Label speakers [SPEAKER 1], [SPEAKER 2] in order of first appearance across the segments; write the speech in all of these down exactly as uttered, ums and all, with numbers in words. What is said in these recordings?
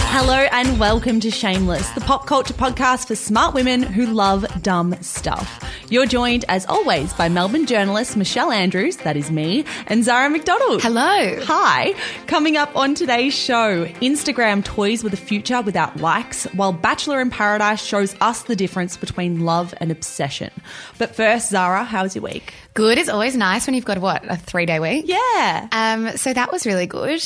[SPEAKER 1] Hello and welcome to Shameless, the pop culture podcast for smart women who love dumb stuff. You're joined, as always, by Melbourne journalist Michelle Andrews, that is me, and Zara McDonald.
[SPEAKER 2] Hello.
[SPEAKER 1] Hi. Coming up on today's show, Instagram toys with a future without likes, while Bachelor in Paradise shows us the difference between love and obsession. But first, Zara, how was your week?
[SPEAKER 2] Good. It's always nice when you've got, what, a three-day week?
[SPEAKER 1] Yeah.
[SPEAKER 2] Um. So that was really good.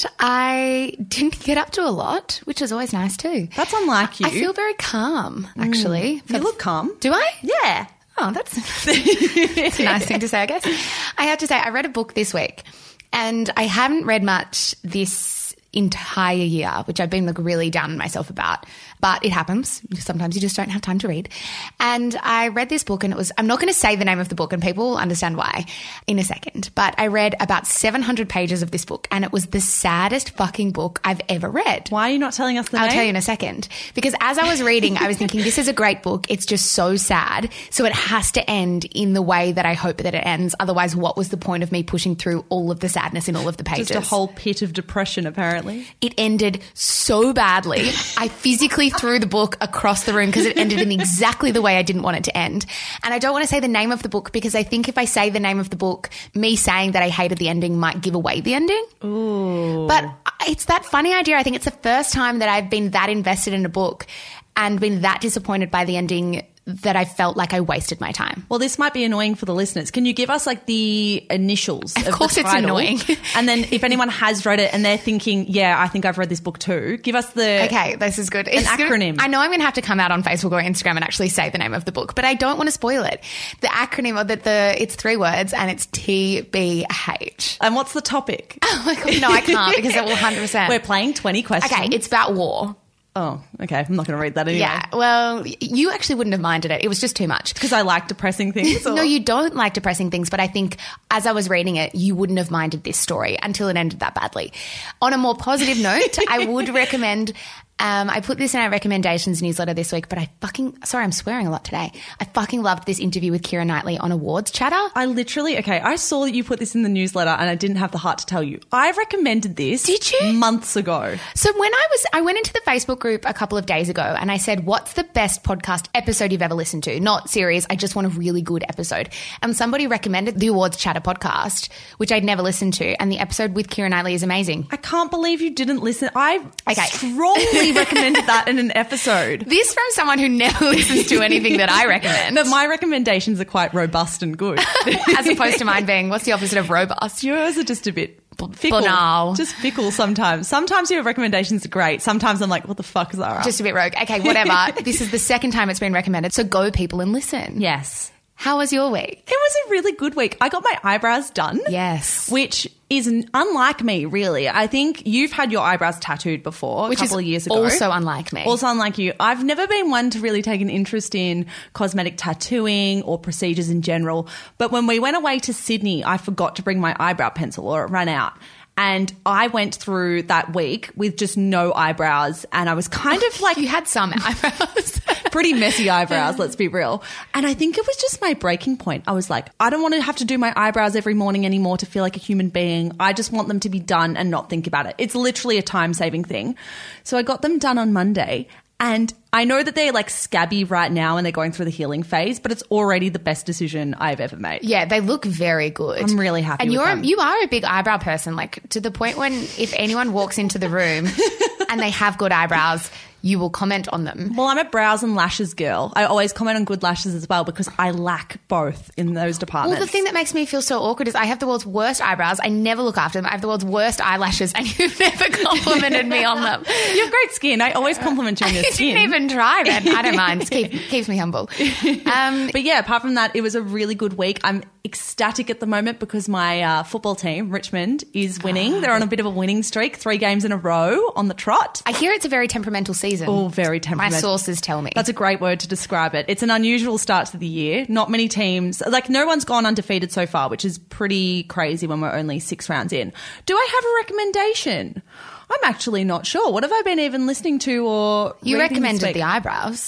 [SPEAKER 2] I didn't get up to a lot, which is always nice too.
[SPEAKER 1] That's unlike you.
[SPEAKER 2] I feel very calm, actually.
[SPEAKER 1] Mm. You look calm.
[SPEAKER 2] Do I?
[SPEAKER 1] Yeah.
[SPEAKER 2] Oh, that's, that's a nice thing to say, I guess. I have to say, I read a book this week and I haven't read much this entire year, which I've been like really down on myself about. But it happens. Sometimes you just don't have time to read. And I read this book and it was, I'm not going to say the name of the book and people will understand why in a second. But I read about seven hundred pages of this book and it was the saddest fucking book I've ever read.
[SPEAKER 1] Why are you not telling us the
[SPEAKER 2] I'll
[SPEAKER 1] name?
[SPEAKER 2] I'll tell you in a second. Because as I was reading, I was thinking, this is a great book. It's just so sad. So it has to end in the way that I hope that it ends. Otherwise, what was the point of me pushing through all of the sadness in all of the pages?
[SPEAKER 1] Just a whole pit of depression, apparently.
[SPEAKER 2] It ended so badly. I physically threw the book across the room because it ended in exactly the way I didn't want it to end. And I don't want to say the name of the book because I think if I say the name of the book, me saying that I hated the ending might give away the ending.
[SPEAKER 1] Ooh.
[SPEAKER 2] But it's that funny idea. I think it's the first time that I've been that invested in a book and been that disappointed by the ending that I felt like I wasted my time.
[SPEAKER 1] Well, this might be annoying for the listeners. Can you give us like the initials of,
[SPEAKER 2] of course
[SPEAKER 1] the title?
[SPEAKER 2] It's annoying.
[SPEAKER 1] And then if anyone has read it and they're thinking, yeah, I think I've read this book too, give us the
[SPEAKER 2] Okay, this is good.
[SPEAKER 1] An
[SPEAKER 2] It's
[SPEAKER 1] acronym.
[SPEAKER 2] Gonna, I know I'm going to have to come out on Facebook or Instagram and actually say the name of the book, but I don't want to spoil it. The acronym of the, the it's three words and it's T B H.
[SPEAKER 1] And what's the topic?
[SPEAKER 2] Oh my God, no, I can't because it will one hundred percent.
[SPEAKER 1] We're playing twenty questions.
[SPEAKER 2] Okay, it's about war.
[SPEAKER 1] Oh, okay. I'm not going to read that anyway.
[SPEAKER 2] Yeah, well, you actually wouldn't have minded it. It was just too much.
[SPEAKER 1] Because I like depressing things? Or?
[SPEAKER 2] No, you don't like depressing things, but I think as I was reading it, you wouldn't have minded this story until it ended that badly. On a more positive note, I would recommend... Um, I put this in our recommendations newsletter this week, but I fucking, sorry, I'm swearing a lot today. I fucking loved this interview with Keira Knightley on Awards Chatter.
[SPEAKER 1] I literally, okay, I saw that you put this in the newsletter and I didn't have the heart to tell you. I recommended this.
[SPEAKER 2] Did you?
[SPEAKER 1] Months ago.
[SPEAKER 2] So when I was, I went into the Facebook group a couple of days ago and I said, what's the best podcast episode you've ever listened to? Not series. I just want a really good episode. And somebody recommended the Awards Chatter podcast, which I'd never listened to. And the episode with Keira Knightley is amazing.
[SPEAKER 1] I can't believe you didn't listen. I
[SPEAKER 2] okay.
[SPEAKER 1] strongly recommended that in an episode.
[SPEAKER 2] This from someone who never listens to anything that I recommend.
[SPEAKER 1] But my recommendations are quite robust and good.
[SPEAKER 2] As opposed to mine being, what's the opposite of robust?
[SPEAKER 1] Yours are just a bit fickle.
[SPEAKER 2] Banal.
[SPEAKER 1] Just fickle sometimes. Sometimes your recommendations are great. Sometimes I'm like, what the fuck is that?
[SPEAKER 2] Just a bit rogue. Okay, whatever. This is the second time it's been recommended. So go people and listen.
[SPEAKER 1] Yes.
[SPEAKER 2] How was your week?
[SPEAKER 1] It was a really good week. I got my eyebrows done.
[SPEAKER 2] Yes.
[SPEAKER 1] Which is unlike me, really. I think you've had your eyebrows tattooed before
[SPEAKER 2] which
[SPEAKER 1] a couple
[SPEAKER 2] is
[SPEAKER 1] of years ago.
[SPEAKER 2] Also unlike me.
[SPEAKER 1] Also unlike you. I've never been one to really take an interest in cosmetic tattooing or procedures in general. But when we went away to Sydney, I forgot to bring my eyebrow pencil or it ran out. And I went through that week with just no eyebrows and I was kind of like...
[SPEAKER 2] You had some eyebrows.
[SPEAKER 1] Pretty messy eyebrows, let's be real. And I think it was just my breaking point. I was like, I don't want to have to do my eyebrows every morning anymore to feel like a human being. I just want them to be done and not think about it. It's literally a time-saving thing. So I got them done on Monday. And I know that they're like scabby right now and they're going through the healing phase, but it's already the best decision I've ever made.
[SPEAKER 2] Yeah, they look very good.
[SPEAKER 1] I'm really happy
[SPEAKER 2] and
[SPEAKER 1] with
[SPEAKER 2] you're
[SPEAKER 1] them.
[SPEAKER 2] you are a big eyebrow person, like to the point when if anyone walks into the room and they have good eyebrows, you will comment on them.
[SPEAKER 1] Well, I'm a brows and lashes girl. I always comment on good lashes as well because I lack both in those departments.
[SPEAKER 2] Well, the thing that makes me feel so awkward is I have the world's worst eyebrows. I never look after them. I have the world's worst eyelashes and you've never complimented me on them.
[SPEAKER 1] You have great skin. I always compliment you on your
[SPEAKER 2] I
[SPEAKER 1] skin.
[SPEAKER 2] didn't even try, man. I don't mind. It keep, keeps me humble. Um,
[SPEAKER 1] but yeah, apart from that, it was a really good week. I'm ecstatic at the moment because my uh, football team, Richmond, is winning. They're on a bit of a winning streak, three games in a row on the trot.
[SPEAKER 2] I hear it's a very temperamental season.
[SPEAKER 1] Oh, very temperamental.
[SPEAKER 2] My sources tell me.
[SPEAKER 1] That's a great word to describe it. It's an unusual start to the year. Not many teams, like no one's gone undefeated so far, which is pretty crazy when we're only six rounds in. Do I have a recommendation? I'm actually not sure. What have I been even listening to or
[SPEAKER 2] You
[SPEAKER 1] reading this
[SPEAKER 2] recommended
[SPEAKER 1] week?
[SPEAKER 2] the eyebrows.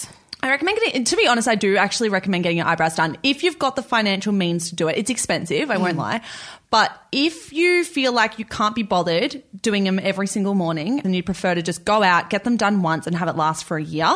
[SPEAKER 1] I recommend getting, to be honest, I do actually recommend getting your eyebrows done. If you've got the financial means to do it, it's expensive, I mm. won't lie. But if you feel like you can't be bothered doing them every single morning and you prefer to just go out, get them done once and have it last for a year,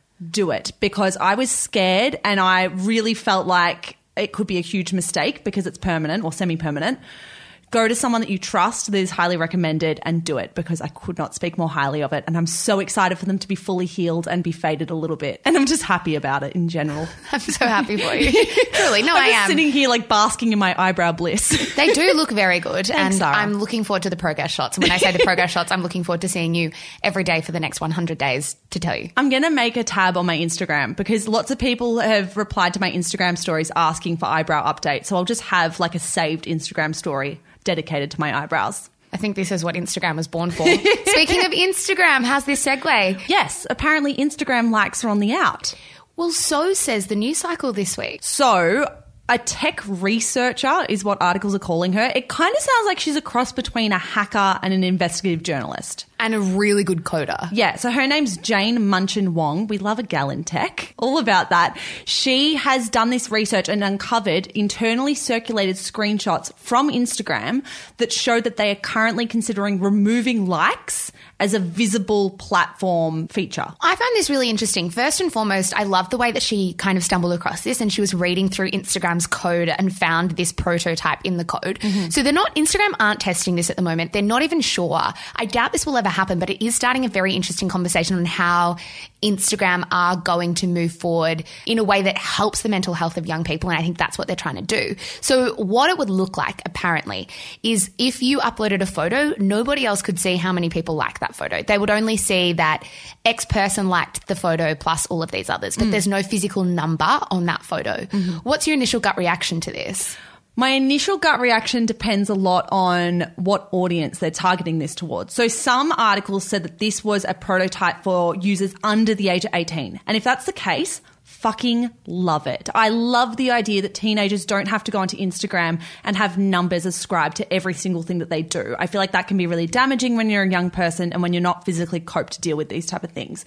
[SPEAKER 1] do it. Because I was scared and I really felt like it could be a huge mistake because it's permanent or semi-permanent. Go to someone that you trust that is highly recommended and do it, because I could not speak more highly of it. And I'm so excited for them to be fully healed and be faded a little bit. And I'm just happy about it in general.
[SPEAKER 2] I'm so happy for you. Truly. No,
[SPEAKER 1] I'm
[SPEAKER 2] I
[SPEAKER 1] just
[SPEAKER 2] am.
[SPEAKER 1] sitting here like basking in my eyebrow bliss.
[SPEAKER 2] They do look very good.
[SPEAKER 1] Thanks,
[SPEAKER 2] and
[SPEAKER 1] Sarah.
[SPEAKER 2] I'm looking forward to the progress shots. And when I say the progress shots, I'm looking forward to seeing you every day for the next one hundred days to tell you.
[SPEAKER 1] I'm going to make a tab on my Instagram because lots of people have replied to my Instagram stories asking for eyebrow updates. So I'll just have like a saved Instagram story dedicated to my eyebrows.
[SPEAKER 2] I think this is what Instagram was born for. Speaking of Instagram, how's this segue?
[SPEAKER 1] Yes, apparently Instagram likes are on the out.
[SPEAKER 2] Well, so says the news cycle this week.
[SPEAKER 1] So a tech researcher is what articles are calling her. It kind of sounds like she's a cross between a hacker and an investigative journalist.
[SPEAKER 2] And a really good coder.
[SPEAKER 1] Yeah, so her name's Jane Munchin Wong. We love a gal in tech. All about that. She has done this research and uncovered internally circulated screenshots from Instagram that show that they are currently considering removing likes as a visible platform feature.
[SPEAKER 2] I found this really interesting. First and foremost, I love the way that she kind of stumbled across this and she was reading through Instagram's code and found this prototype in the code. Mm-hmm. So they're not, Instagram aren't testing this at the moment. They're not even sure. I doubt this will ever happen, but it is starting a very interesting conversation on how Instagram are going to move forward in a way that helps the mental health of young people. And I think that's what they're trying to do. So what it would look like, apparently, is if you uploaded a photo, nobody else could see how many people like that photo. They would only see that X person liked the photo plus all of these others, but mm. there's no physical number on that photo. Mm-hmm. What's your initial gut reaction to this?
[SPEAKER 1] My initial gut reaction depends a lot on what audience they're targeting this towards. So some articles said that this was a prototype for users under the age of eighteen. And if that's the case, fucking love it. I love the idea that teenagers don't have to go onto Instagram and have numbers ascribed to every single thing that they do. I feel like that can be really damaging when you're a young person and when you're not physically coped to deal with these type of things.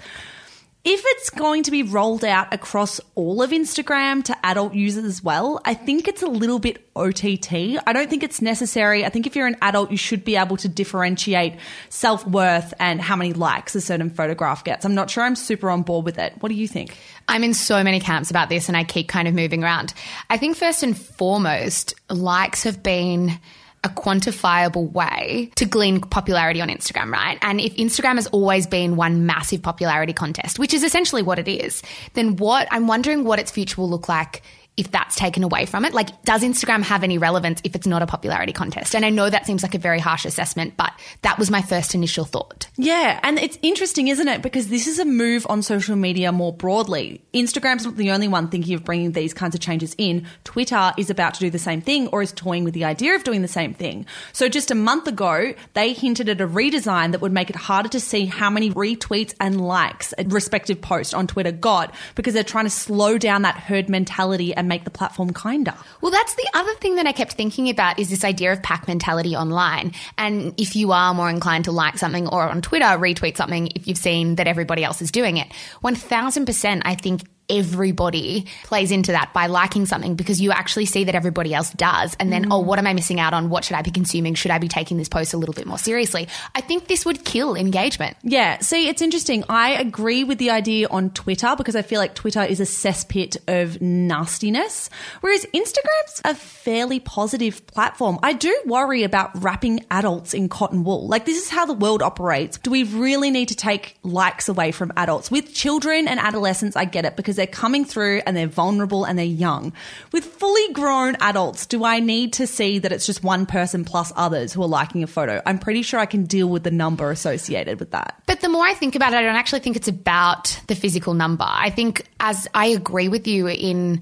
[SPEAKER 1] If it's going to be rolled out across all of Instagram to adult users as well, I think it's a little bit O T T. I don't think it's necessary. I think if you're an adult, you should be able to differentiate self-worth and how many likes a certain photograph gets. I'm not sure I'm super on board with it. What do you think?
[SPEAKER 2] I'm in so many camps about this and I keep kind of moving around. I think first and foremost, likes have been a quantifiable way to glean popularity on Instagram, right? And if Instagram has always been one massive popularity contest, which is essentially what it is, then what I'm wondering what its future will look like if that's taken away from it. Like, does Instagram have any relevance if it's not a popularity contest? And I know that seems like a very harsh assessment, but that was my first initial thought.
[SPEAKER 1] Yeah, and it's interesting, isn't it? Because this is a move on social media more broadly. Instagram's not the only one thinking of bringing these kinds of changes in. Twitter is about to do the same thing or is toying with the idea of doing the same thing. So just a month ago, they hinted at a redesign that would make it harder to see how many retweets and likes a respective post on Twitter got, because they're trying to slow down that herd mentality and make the platform kinder.
[SPEAKER 2] Well, that's the other thing that I kept thinking about is this idea of pack mentality online. And if you are more inclined to like something or on Twitter, retweet something if you've seen that everybody else is doing it, one thousand percent I think everybody plays into that by liking something because you actually see that everybody else does. And then, mm. oh, what am I missing out on? What should I be consuming? Should I be taking this post a little bit more seriously? I think this would kill engagement.
[SPEAKER 1] Yeah. See, it's interesting. I agree with the idea on Twitter because I feel like Twitter is a cesspit of nastiness, whereas Instagram's a fairly positive platform. I do worry about wrapping adults in cotton wool. Like, this is how the world operates. Do we really need to take likes away from adults? With children and adolescents, I get it because they're coming through and they're vulnerable and they're young. With fully grown adults, do I need to see that it's just one person plus others who are liking a photo? I'm pretty sure I can deal with the number associated with that.
[SPEAKER 2] But the more I think about it, I don't actually think it's about the physical number. I think, as I agree with you in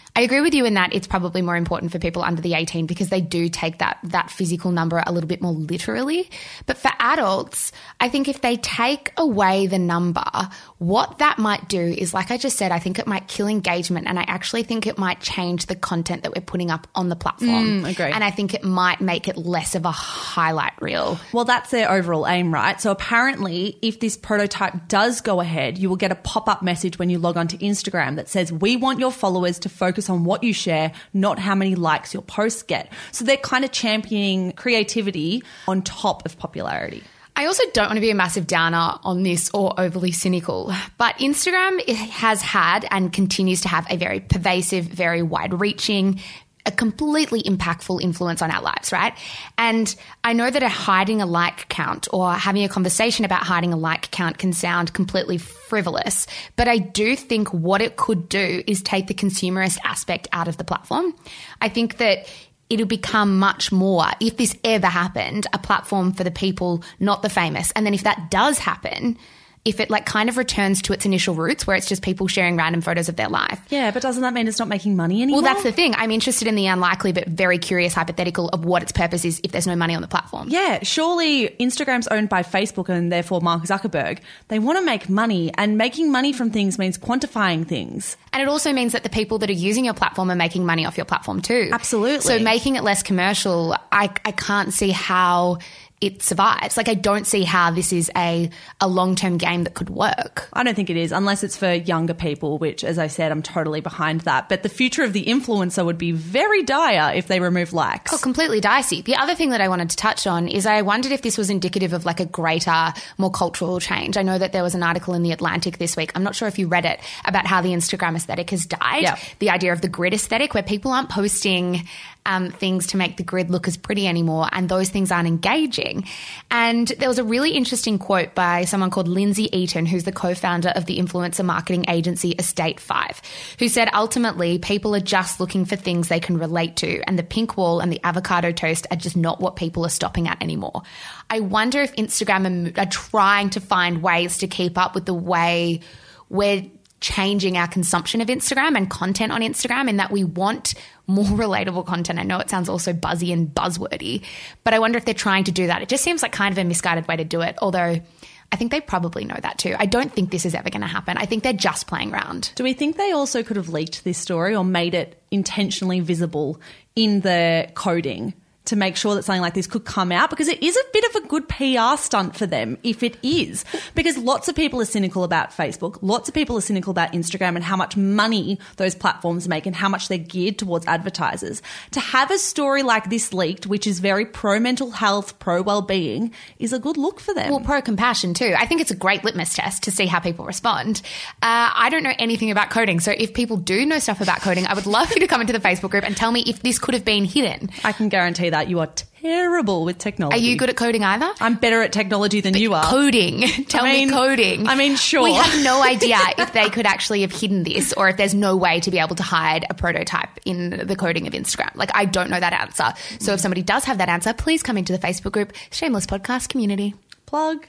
[SPEAKER 2] I agree with you in that it's probably more important for people under the eighteen because they do take that that physical number a little bit more literally. But for adults, I think if they take away the number, what that might do is, like I just said, I think it might kill engagement, and I actually think it might change the content that we're putting up on the platform.
[SPEAKER 1] Mm, agree.
[SPEAKER 2] And I think it might make it less of a highlight reel.
[SPEAKER 1] Well, that's their overall aim, right? So apparently, if this prototype does go ahead, you will get a pop-up message when you log onto Instagram that says, we want your followers to focus on what you share, not how many likes your posts get. So they're kind of championing creativity on top of popularity.
[SPEAKER 2] I also don't want to be a massive downer on this or overly cynical, but Instagram has had and continues to have a very pervasive, very wide-reaching, a completely impactful influence on our lives, right? And I know that a hiding a like count or having a conversation about hiding a like count can sound completely frivolous, but I do think what it could do is take the consumerist aspect out of the platform. I think that it'll become much more, if this ever happened, a platform for the people, not the famous. And then if that does happen, if it like kind of returns to its initial roots where it's just people sharing random photos of their life.
[SPEAKER 1] Yeah, but doesn't that mean it's not making money anymore?
[SPEAKER 2] Well, that's the thing. I'm interested in the unlikely but very curious hypothetical of what its purpose is if there's no money on the platform.
[SPEAKER 1] Yeah, surely Instagram's owned by Facebook and therefore Mark Zuckerberg. They want to make money, and making money from things means quantifying things.
[SPEAKER 2] And it also means that the people that are using your platform are making money off your platform too.
[SPEAKER 1] Absolutely.
[SPEAKER 2] So making it less commercial, I, I can't see how it survives. Like, I don't see how this is a, a long-term game that could work.
[SPEAKER 1] I don't think it is, unless it's for younger people, which, as I said, I'm totally behind that. But the future of the influencer would be very dire if they remove likes.
[SPEAKER 2] Oh, completely dicey. The other thing that I wanted to touch on is I wondered if this was indicative of like a greater, more cultural change. I know that there was an article in The Atlantic this week, I'm not sure if you read it, about how the Instagram aesthetic has died.
[SPEAKER 1] Yep.
[SPEAKER 2] The idea of the grid aesthetic, where people aren't posting um, things to make the grid look as pretty anymore, and those things aren't engaging. And there was a really interesting quote by someone called Lindsay Eaton, who's the co-founder of the influencer marketing agency Estate Five, who said ultimately people are just looking for things they can relate to, and the pink wall and the avocado toast are just not what people are stopping at anymore. I wonder if Instagram are, are trying to find ways to keep up with the way we're changing our consumption of Instagram and content on Instagram, in that we want more relatable content. I know it sounds also buzzy and buzzwordy, but I wonder if they're trying to do that. It just seems like kind of a misguided way to do it, although I think they probably know that too. I don't think this is ever going to happen. I think they're just playing around.
[SPEAKER 1] Do we think they also could have leaked this story or made it intentionally visible in the coding to make sure that something like this could come out? Because it is a bit of a good P R stunt for them if it is. Because lots of people are cynical about Facebook. Lots of people are cynical about Instagram and how much money those platforms make and how much they're geared towards advertisers. To have a story like this leaked, which is very pro-mental health, pro-wellbeing, is a good look for them.
[SPEAKER 2] Well, pro-compassion too. I think it's a great litmus test to see how people respond. Uh, I don't know anything about coding, so if people do know stuff about coding, I would love you to come into the Facebook group and tell me if this could have been hidden.
[SPEAKER 1] I can guarantee that. You are terrible with technology.
[SPEAKER 2] Are you good at coding either?
[SPEAKER 1] I'm better at technology than
[SPEAKER 2] but
[SPEAKER 1] you are.
[SPEAKER 2] Coding. Tell
[SPEAKER 1] I mean,
[SPEAKER 2] me coding.
[SPEAKER 1] I mean, sure.
[SPEAKER 2] We have no idea if they could actually have hidden this, or if there's no way to be able to hide a prototype in the coding of Instagram. Like, I don't know that answer. So if somebody does have that answer, please come into the Facebook group, Shameless Podcast Community.
[SPEAKER 1] Plug.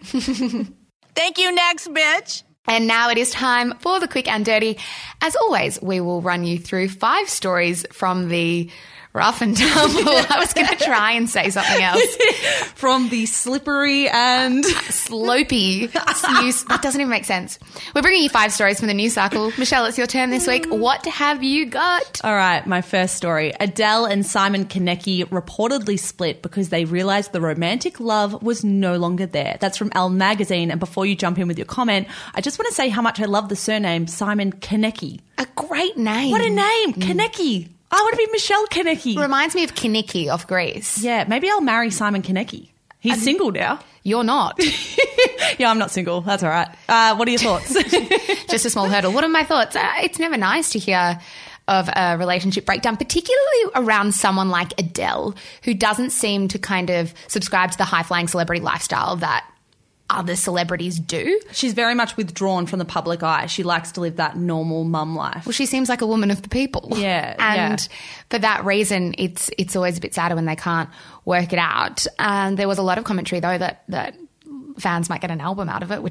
[SPEAKER 3] Thank you, next, bitch.
[SPEAKER 2] And now it is time for the quick and dirty. As always, we will run you through five stories from the rough and tumble. I was going to try and say something else.
[SPEAKER 1] From the slippery and
[SPEAKER 2] slopey news. That doesn't even make sense. We're bringing you five stories from the news cycle. Michelle, it's your turn this week. What have you got?
[SPEAKER 1] All right, my first story. Adele and Simon Konecki reportedly split because they realised the romantic love was no longer there. That's from Elle Magazine. And before you jump in with your comment, I just want to say how much I love the surname Simon Konecki.
[SPEAKER 2] A great name.
[SPEAKER 1] What a name, mm. Konecki. I want to be Michelle Konecki.
[SPEAKER 2] Reminds me of Kinnicky off Greece.
[SPEAKER 1] Yeah, maybe I'll marry Simon Konecki. He's um, single now.
[SPEAKER 2] You're not.
[SPEAKER 1] Yeah, I'm not single. That's all right. Uh, what are your thoughts?
[SPEAKER 2] Just a small hurdle. What are my thoughts? Uh, it's never nice to hear of a relationship breakdown, particularly around someone like Adele, who doesn't seem to kind of subscribe to the high-flying celebrity lifestyle that other celebrities do.
[SPEAKER 1] She's very much withdrawn from the public eye. She likes to live that normal mum life.
[SPEAKER 2] Well, she seems like a woman of the people.
[SPEAKER 1] Yeah.
[SPEAKER 2] And
[SPEAKER 1] yeah.
[SPEAKER 2] for that reason, it's it's always a bit sadder when they can't work it out. And there was a lot of commentary, though, that, that fans might get an album out of it, which is a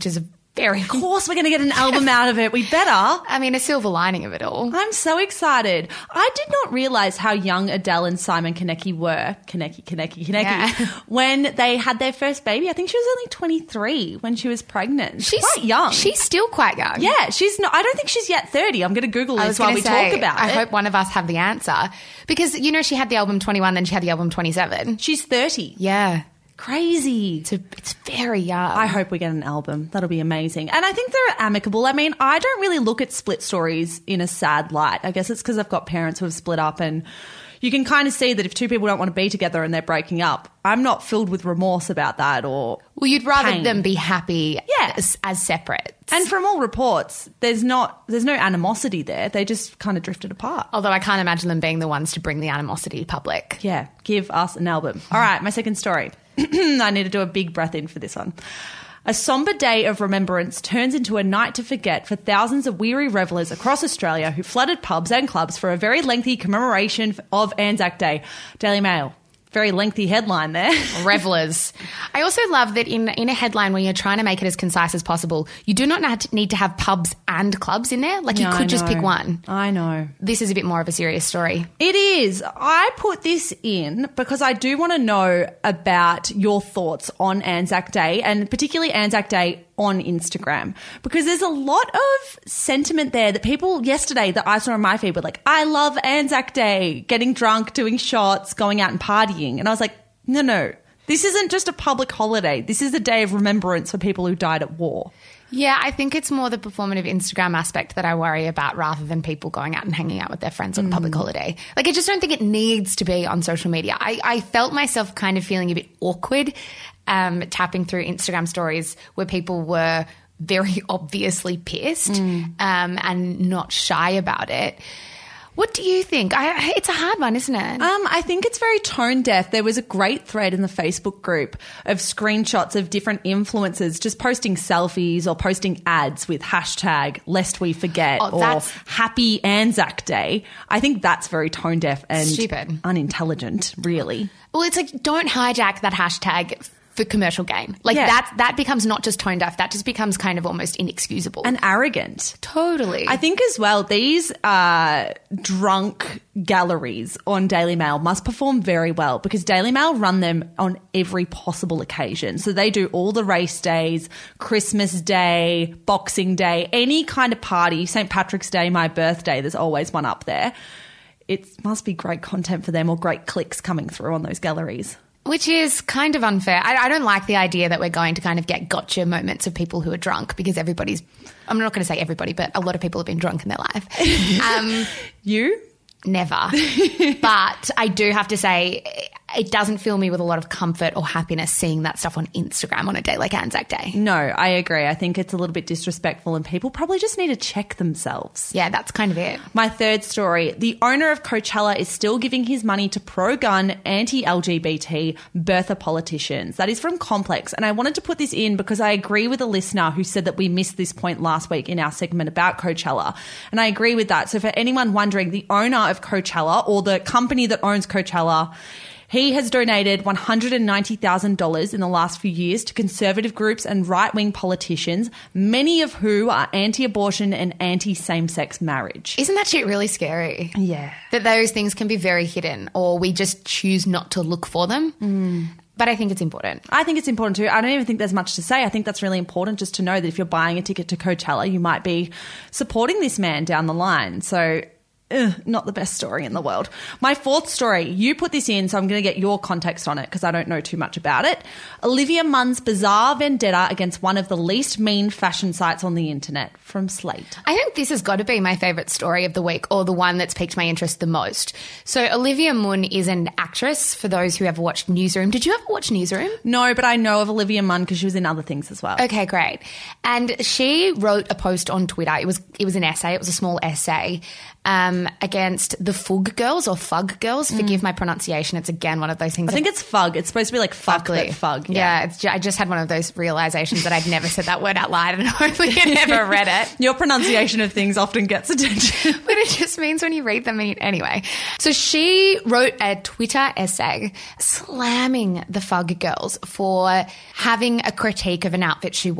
[SPEAKER 2] Very
[SPEAKER 1] Of course we're going to get an album out of it. We better.
[SPEAKER 2] I mean, a silver lining of it all.
[SPEAKER 1] I'm so excited. I did not realize how young Adele and Simon Konecki were, Konecki, Konecki, Konecki,
[SPEAKER 2] Yeah.
[SPEAKER 1] when they had their first baby. I think she was only twenty-three when she was pregnant.
[SPEAKER 2] She's
[SPEAKER 1] quite young.
[SPEAKER 2] She's still quite young.
[SPEAKER 1] yeah, she's not. I don't think she's yet thirty. I'm going to Google
[SPEAKER 2] I
[SPEAKER 1] this
[SPEAKER 2] was
[SPEAKER 1] while
[SPEAKER 2] going
[SPEAKER 1] we
[SPEAKER 2] to say,
[SPEAKER 1] talk about
[SPEAKER 2] I
[SPEAKER 1] it.
[SPEAKER 2] hope one of us have the answer. Because, you know, she had the album twenty-one, then she had the album twenty-seven.
[SPEAKER 1] She's thirty.
[SPEAKER 2] Yeah.
[SPEAKER 1] Crazy.
[SPEAKER 2] It's, a, it's very young.
[SPEAKER 1] I hope we get an album. That'll be amazing. And I think they're amicable. I mean, I don't really look at split stories in a sad light. I guess it's because I've got parents who have split up, and you can kind of see that if two people don't want to be together and they're breaking up, I'm not filled with remorse about that or
[SPEAKER 2] Well, you'd rather
[SPEAKER 1] pain.
[SPEAKER 2] them be happy
[SPEAKER 1] Yeah.
[SPEAKER 2] as, as separate.
[SPEAKER 1] And from all reports, there's not there's no animosity there. They just kind of drifted apart.
[SPEAKER 2] Although I can't imagine them being the ones to bring the animosity public.
[SPEAKER 1] Yeah, give us an album. All right, my second story. I need to do a big breath in for this one. A sombre day of remembrance turns into a night to forget for thousands of weary revellers across Australia who flooded pubs and clubs for a very lengthy commemoration of Anzac Day. Daily Mail. Very lengthy headline there.
[SPEAKER 2] Revelers. I also love that in, in a headline where you're trying to make it as concise as possible, you do not need to have pubs and clubs in there. Like you
[SPEAKER 1] Yeah,
[SPEAKER 2] could
[SPEAKER 1] I
[SPEAKER 2] just
[SPEAKER 1] know.
[SPEAKER 2] pick one.
[SPEAKER 1] I know.
[SPEAKER 2] This is a bit more of a serious story.
[SPEAKER 1] It is. I put this in because I do want to know about your thoughts on Anzac Day, and particularly Anzac Day on Instagram, because there's a lot of sentiment there that people yesterday that I saw on my feed were like, I love Anzac Day, getting drunk, doing shots, going out and partying. And I was like, no, no, this isn't just a public holiday. This is a day of remembrance for people who died at war.
[SPEAKER 2] Yeah, I think it's more the performative Instagram aspect that I worry about rather than people going out and hanging out with their friends on a public holiday. Like, I just don't think it needs to be on social media. I, I felt myself kind of feeling a bit awkward um, tapping through Instagram stories where people were very obviously pissed um, and not shy about it. What do you think? I, it's a hard one, isn't it?
[SPEAKER 1] Um, I think it's very tone deaf. There was a great thread in the Facebook group of screenshots of different influencers just posting selfies or posting ads with hashtag lest we forget
[SPEAKER 2] Oh,
[SPEAKER 1] or
[SPEAKER 2] that's-
[SPEAKER 1] happy Anzac Day. I think that's very tone deaf and
[SPEAKER 2] Stupid.
[SPEAKER 1] unintelligent, really.
[SPEAKER 2] Well, it's like, don't hijack that hashtag for commercial gain. Like
[SPEAKER 1] Yeah.
[SPEAKER 2] that, that becomes not just tone deaf, that just becomes kind of almost inexcusable.
[SPEAKER 1] And arrogant.
[SPEAKER 2] totally.
[SPEAKER 1] I think as well, these uh, drunk galleries on Daily Mail must perform very well because Daily Mail run them on every possible occasion. So they do all the race days, Christmas Day, Boxing Day, any kind of party, Saint Patrick's Day, my birthday, there's always one up there. It must be great content for them or great clicks coming through on those galleries.
[SPEAKER 2] Which is kind of unfair. I, I don't like the idea that we're going to kind of get gotcha moments of people who are drunk because everybody's, I'm not going to say everybody, but a lot of people have been drunk in their life. Um,
[SPEAKER 1] You?
[SPEAKER 2] never. But I do have to say, it doesn't fill me with a lot of comfort or happiness seeing that stuff on Instagram on a day like Anzac Day.
[SPEAKER 1] No, I agree. I think it's a little bit disrespectful and people probably just need to check themselves.
[SPEAKER 2] Yeah, that's kind of it.
[SPEAKER 1] My third story, the owner of Coachella is still giving his money to pro-gun, anti-L G B T birther politicians. That is from Complex. And I wanted to put this in because I agree with a listener who said that we missed this point last week in our segment about Coachella. And I agree with that. So for anyone wondering, the owner of Coachella or the company that owns Coachella, he has donated one hundred ninety thousand dollars in the last few years to conservative groups and right-wing politicians, many of who are anti-abortion and anti-same-sex marriage.
[SPEAKER 2] Isn't that shit really scary?
[SPEAKER 1] Yeah.
[SPEAKER 2] That those things can be very hidden or we just choose not to look for them. Mm. But I think it's important.
[SPEAKER 1] I think it's important too. I don't even think there's much to say. I think that's really important just to know that if you're buying a ticket to Coachella, you might be supporting this man down the line. So ugh, not the best story in the world. My fourth story, you put this in, so I'm going to get your context on it because I don't know too much about it. Olivia Munn's bizarre vendetta against one of the least mean fashion sites on the internet, from Slate.
[SPEAKER 2] I think this has got to be my favourite story of the week or the one that's piqued my interest the most. So Olivia Munn is an actress, for those who ever watched Newsroom. Did you ever watch Newsroom?
[SPEAKER 1] No, but I know of Olivia Munn because she was in other things as well.
[SPEAKER 2] Okay, great. And she wrote a post on Twitter. It was it was an essay. It was a small essay um, against the Fug Girls or Fug Girls. Forgive my pronunciation. It's again one of those things.
[SPEAKER 1] I think it's fug. It's supposed to be like fuck,
[SPEAKER 2] Ugly.
[SPEAKER 1] but fug.
[SPEAKER 2] Yeah,
[SPEAKER 1] Yeah.
[SPEAKER 2] it's ju- I just had one of those realizations that I'd never said that word out loud and hopefully I never read it.
[SPEAKER 1] Your pronunciation of things often gets attention.
[SPEAKER 2] But it just means when you read them. And you, anyway, so she wrote a Twitter essay slamming the Fug Girls for having a critique of an outfit she wore.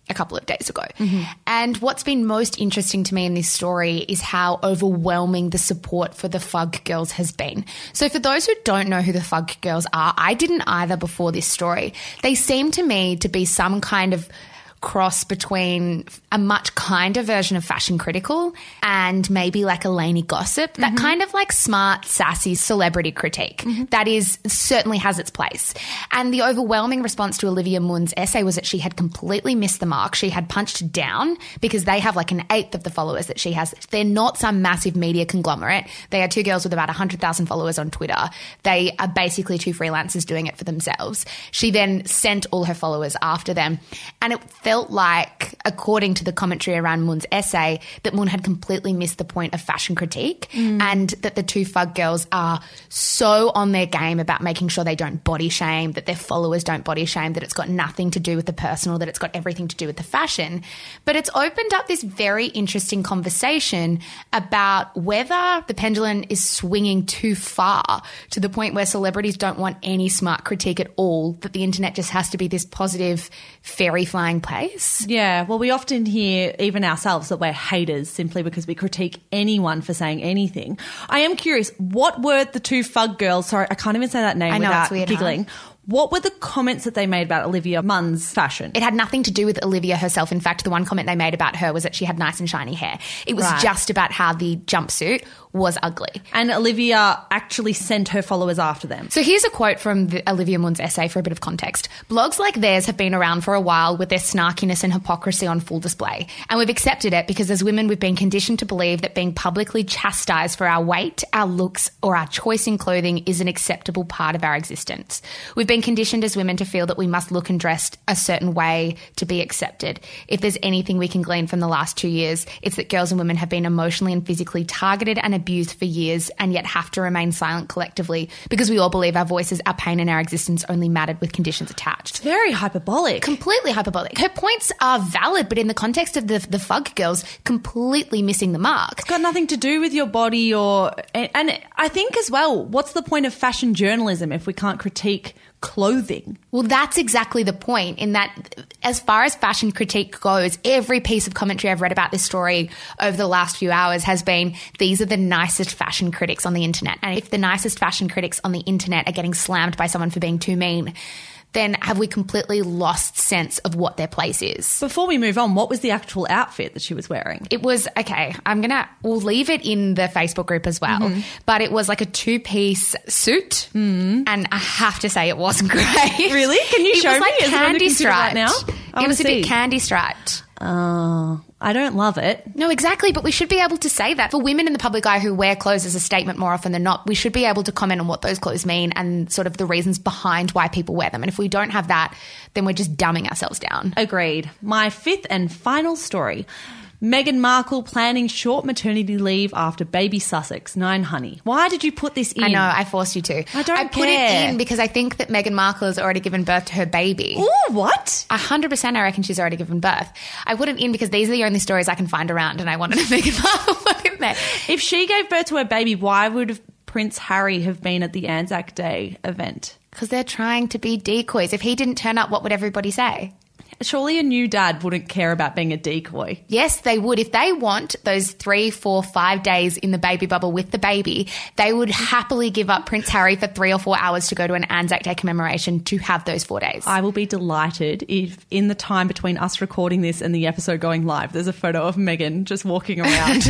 [SPEAKER 2] a couple of days ago. Mm-hmm. And what's been most interesting to me in this story is how overwhelming the support for the Fug Girls has been. So for those who don't know who the Fug Girls are, I didn't either before this story. They seem to me to be some kind of cross between a much kinder version of Fashion Critical and maybe like a Lainey Gossip, that mm-hmm. kind of like smart, sassy celebrity critique mm-hmm. that is certainly has its place. And the overwhelming response to Olivia Munn's essay was that she had completely missed the mark. She had punched down because they have like an eighth of the followers that she has. They're not some massive media conglomerate. They are two girls with about one hundred thousand followers on Twitter. They are basically two freelancers doing it for themselves. She then sent all her followers after them, and it felt Felt like, according to the commentary around Munn's essay, that Munn had completely missed the point of fashion critique mm. and that the two Fug Girls are so on their game about making sure they don't body shame, that their followers don't body shame, that it's got nothing to do with the personal, that it's got everything to do with the fashion. But it's opened up this very interesting conversation about whether the pendulum is swinging too far to the point where celebrities don't want any smart critique at all, that the internet just has to be this positive fairy flying place.
[SPEAKER 1] Yeah, well, we often hear, even ourselves, that we're haters simply because we critique anyone for saying anything. I am curious, what were the two Fug Girls, sorry, I can't even say that name
[SPEAKER 2] I know,
[SPEAKER 1] without
[SPEAKER 2] it's weird,
[SPEAKER 1] giggling.
[SPEAKER 2] Huh?
[SPEAKER 1] What were the comments that they made about Olivia Munn's fashion?
[SPEAKER 2] It had nothing to do with Olivia herself. In fact, the one comment they made about her was that she had nice and shiny hair. It was right. just about how the jumpsuit was ugly.
[SPEAKER 1] And Olivia actually sent her followers after them.
[SPEAKER 2] So here's a quote from the Olivia Munn's essay for a bit of context. Blogs like theirs have been around for a while with their snarkiness and hypocrisy on full display. And we've accepted it because as women we've been conditioned to believe that being publicly chastised for our weight, our looks or our choice in clothing is an acceptable part of our existence. We've been conditioned as women to feel that we must look and dress a certain way to be accepted. If there's anything we can glean from the last two years, it's that girls and women have been emotionally and physically targeted and abused for years and yet have to remain silent collectively because we all believe our voices, our pain and our existence only mattered with conditions attached.
[SPEAKER 1] It's very hyperbolic.
[SPEAKER 2] Completely hyperbolic. Her points are valid, but in the context of the, the Fug Girls, completely missing the mark.
[SPEAKER 1] It's got nothing to do with your body or... And, and I think as well, what's the point of fashion journalism if we can't critique clothing?
[SPEAKER 2] Well, that's exactly the point, in that as far as fashion critique goes, every piece of commentary I've read about this story over the last few hours has been, these are the nicest fashion critics on the internet. And if the nicest fashion critics on the internet are getting slammed by someone for being too mean, then have we completely lost sense of what their place is?
[SPEAKER 1] Before we move on, what was the actual outfit that she was wearing?
[SPEAKER 2] It was, okay, I'm going to, we'll leave it in the Facebook group as well, mm-hmm. but it was like a two-piece suit, mm-hmm. and I have to say it wasn't great.
[SPEAKER 1] Really? Can you
[SPEAKER 2] it
[SPEAKER 1] show
[SPEAKER 2] was
[SPEAKER 1] me?
[SPEAKER 2] Like
[SPEAKER 1] Is
[SPEAKER 2] candy
[SPEAKER 1] it
[SPEAKER 2] striped.
[SPEAKER 1] Right now?
[SPEAKER 2] It was
[SPEAKER 1] see.
[SPEAKER 2] a bit candy striped.
[SPEAKER 1] Oh, I don't love it.
[SPEAKER 2] No, exactly. But we should be able to say that. For women in the public eye who wear clothes as a statement more often than not, we should be able to comment on what those clothes mean and sort of the reasons behind why people wear them. And if we don't have that, then we're just dumbing ourselves down.
[SPEAKER 1] Agreed. My fifth and final story. Meghan Markle planning short maternity leave after baby Sussex. Nine honey. Why did you put this in?
[SPEAKER 2] I know, I forced you to.
[SPEAKER 1] I don't
[SPEAKER 2] I put
[SPEAKER 1] care.
[SPEAKER 2] it in because I think that Meghan Markle has already given birth to her baby.
[SPEAKER 1] Ooh, what?
[SPEAKER 2] A hundred percent I reckon she's already given birth. I put it in because these are the only stories I can find around and I wanted Meghan Markle put in there.
[SPEAKER 1] If she gave birth to her baby, why would Prince Harry have been at the Anzac Day event?
[SPEAKER 2] Because they're trying to be decoys. If he didn't turn up, what would everybody say?
[SPEAKER 1] Surely a new dad wouldn't care about being a decoy.
[SPEAKER 2] Yes, they would. If they want those three, four, five days in the baby bubble with the baby, they would happily give up Prince Harry for three or four hours to go to an Anzac Day commemoration to have those four days.
[SPEAKER 1] I will be delighted if in the time between us recording this and the episode going live, there's a photo of Meghan just walking around.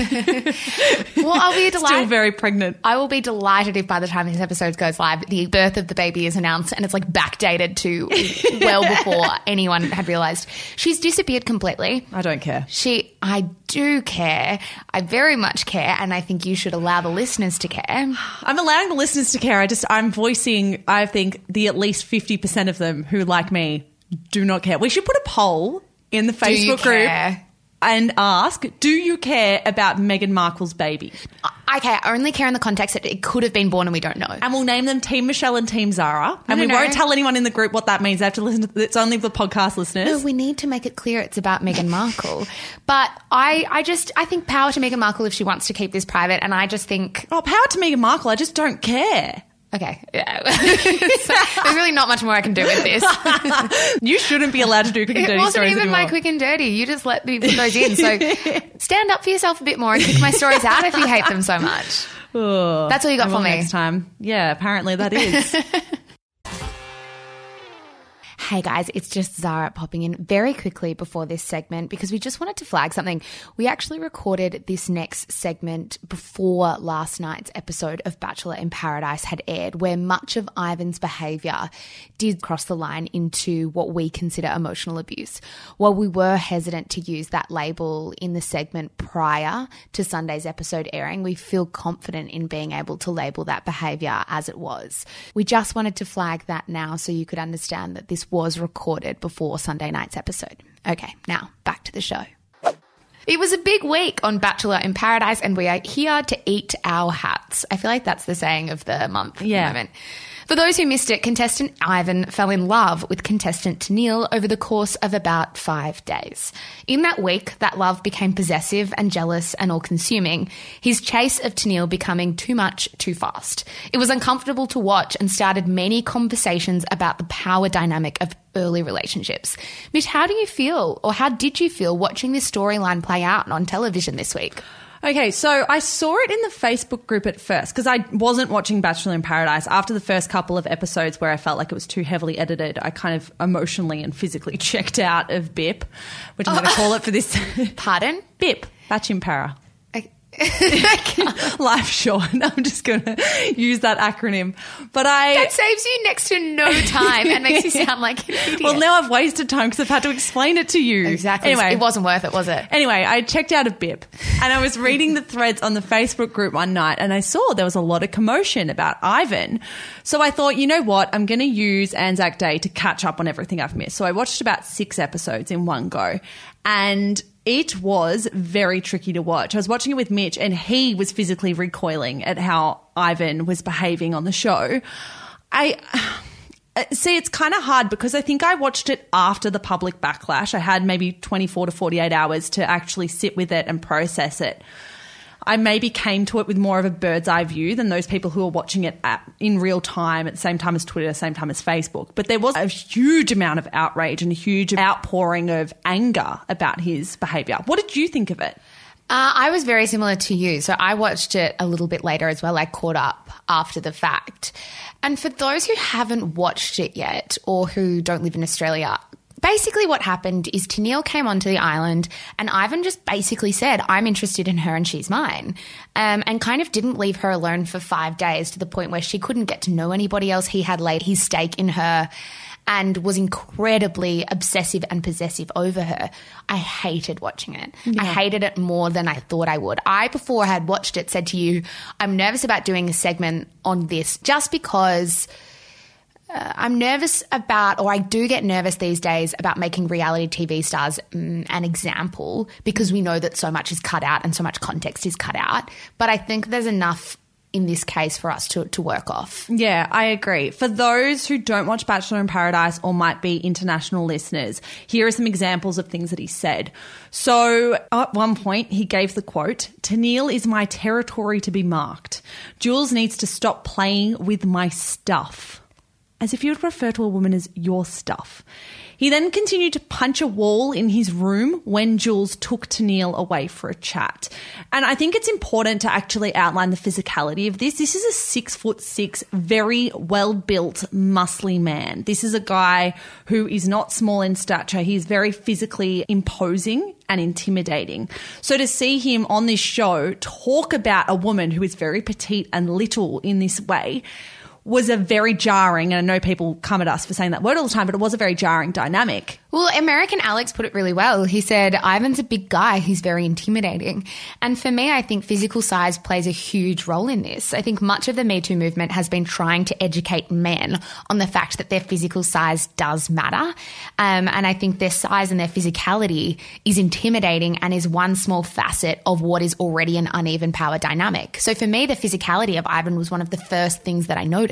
[SPEAKER 2] Well, I'll be delighted.
[SPEAKER 1] Still very pregnant.
[SPEAKER 2] I will be delighted if by the time this episode goes live, the birth of the baby is announced and it's like backdated to well before anyone had realised. She's disappeared completely.
[SPEAKER 1] I don't care.
[SPEAKER 2] She, I do care. I very much care, and I think you should allow the listeners to care.
[SPEAKER 1] I'm allowing the listeners to care. I just, I'm voicing, I think, the at least fifty percent of them who, like me, do not care. We should put a poll in the Facebook group and ask, do you care about Meghan Markle's baby?
[SPEAKER 2] Okay, I only care in the context that it could have been born and we don't know.
[SPEAKER 1] And we'll name them Team Michelle and Team Zara. And
[SPEAKER 2] no,
[SPEAKER 1] we
[SPEAKER 2] no.
[SPEAKER 1] won't tell anyone in the group what that means. They have to listen to it's only the podcast listeners.
[SPEAKER 2] No, we need to make it clear it's about Meghan Markle. But I, I just, I think power to Meghan Markle if she wants to keep this private. And I just think...
[SPEAKER 1] Oh, power to Meghan Markle. I just don't care.
[SPEAKER 2] Okay. Yeah. So there's really not much more I can do with this.
[SPEAKER 1] You shouldn't be allowed to do quick and dirty
[SPEAKER 2] It wasn't
[SPEAKER 1] stories
[SPEAKER 2] even
[SPEAKER 1] anymore.
[SPEAKER 2] my quick and dirty. You just let me put those in. So stand up for yourself a bit more and kick my stories out if you hate them so much.
[SPEAKER 1] Oh,
[SPEAKER 2] That's all you got
[SPEAKER 1] I
[SPEAKER 2] for
[SPEAKER 1] will
[SPEAKER 2] me.
[SPEAKER 1] next time. Yeah, apparently that is.
[SPEAKER 2] Hey guys, it's just Zara popping in very quickly before this segment because we just wanted to flag something. We actually recorded this next segment before last night's episode of Bachelor in Paradise had aired, where much of Ivan's behaviour did cross the line into what we consider emotional abuse. While we were hesitant to use that label in the segment prior to Sunday's episode airing, we feel confident in being able to label that behaviour as it was. We just wanted to flag that now so you could understand that this was recorded before Sunday night's episode. Okay, now back to the show. It was a big week on Bachelor in Paradise and we are here to eat our hats. I feel like that's the saying of the month at
[SPEAKER 1] Yeah.
[SPEAKER 2] the moment. For those who missed it, contestant Ivan fell in love with contestant Tennille over the course of about five days. In that week, that love became possessive and jealous and all-consuming, his chase of Tennille becoming too much too fast. It was uncomfortable to watch and started many conversations about the power dynamic of early relationships. Mitch, how do you feel, or how did you feel watching this storyline play out on television this week?
[SPEAKER 1] Okay, so I saw it in the Facebook group at first because I wasn't watching Bachelor in Paradise. After the first couple of episodes where I felt like it was too heavily edited, I kind of emotionally and physically checked out of B I P, which I'm going to call it for this.
[SPEAKER 2] Pardon?
[SPEAKER 1] B I P, Batch in Para.
[SPEAKER 2] I-
[SPEAKER 1] Life short. I'm just going to use that acronym. But I...
[SPEAKER 2] That saves you next to no time and makes you sound like an idiot.
[SPEAKER 1] Well, now I've wasted time because I've had to explain it to you.
[SPEAKER 2] Exactly.
[SPEAKER 1] Anyway,
[SPEAKER 2] It wasn't worth it, was it?
[SPEAKER 1] Anyway, I checked out of B I P and I was reading the threads on the Facebook group one night and I saw there was a lot of commotion about Ivan. So I thought, you know what? I'm going to use Anzac Day to catch up on everything I've missed. So I watched about six episodes in one go and it was very tricky to watch. I was watching it with Mitch and he was physically recoiling at how Ivan was behaving on the show. I... See, it's kind of hard because I think I watched it after the public backlash. I had maybe twenty-four to forty-eight hours to actually sit with it and process it. I maybe came to it with more of a bird's eye view than those people who are watching it at, in real time at the same time as Twitter, same time as Facebook. But there was a huge amount of outrage and a huge outpouring of anger about his behaviour. What did you think of it?
[SPEAKER 2] Uh, I was very similar to you. So I watched it a little bit later as well. I caught up after the fact. And for those who haven't watched it yet or who don't live in Australia, basically what happened is Tennille came onto the island and Ivan just basically said, I'm interested in her and she's mine, um, and kind of didn't leave her alone for five days to the point where she couldn't get to know anybody else. He had laid his stake in her and was incredibly obsessive and possessive over her. I hated watching it. Yeah. I hated it more than I thought I would. I, before I had watched it, said to you, I'm nervous about doing a segment on this just because uh, I'm nervous about, or I do get nervous these days about making reality T V stars um, an example because we know that so much is cut out and so much context is cut out. But I think there's enough in this case for us to, to work off.
[SPEAKER 1] Yeah, I agree. For those who don't watch Bachelor in Paradise or might be international listeners, here are some examples of things that he said. So at one point he gave the quote, Tennille is my territory to be marked. Jules needs to stop playing with my stuff. As if you would refer to a woman as your stuff. He then continued to punch a wall in his room when Jules took Tennille away for a chat. And I think it's important to actually outline the physicality of this. This is a six foot six, very well-built, muscly man. This is a guy who is not small in stature. He's very physically imposing and intimidating. So to see him on this show talk about a woman who is very petite and little in this way was a very jarring, and I know people come at us for saying that word all the time, but it was a very jarring dynamic.
[SPEAKER 2] Well, American Alex put it really well. He said, Ivan's a big guy. He's very intimidating. And for me, I think physical size plays a huge role in this. I think much of the Me Too movement has been trying to educate men on the fact that their physical size does matter. Um, and I think their size and their physicality is intimidating and is one small facet of what is already an uneven power dynamic. So for me, the physicality of Ivan was one of the first things that I noticed.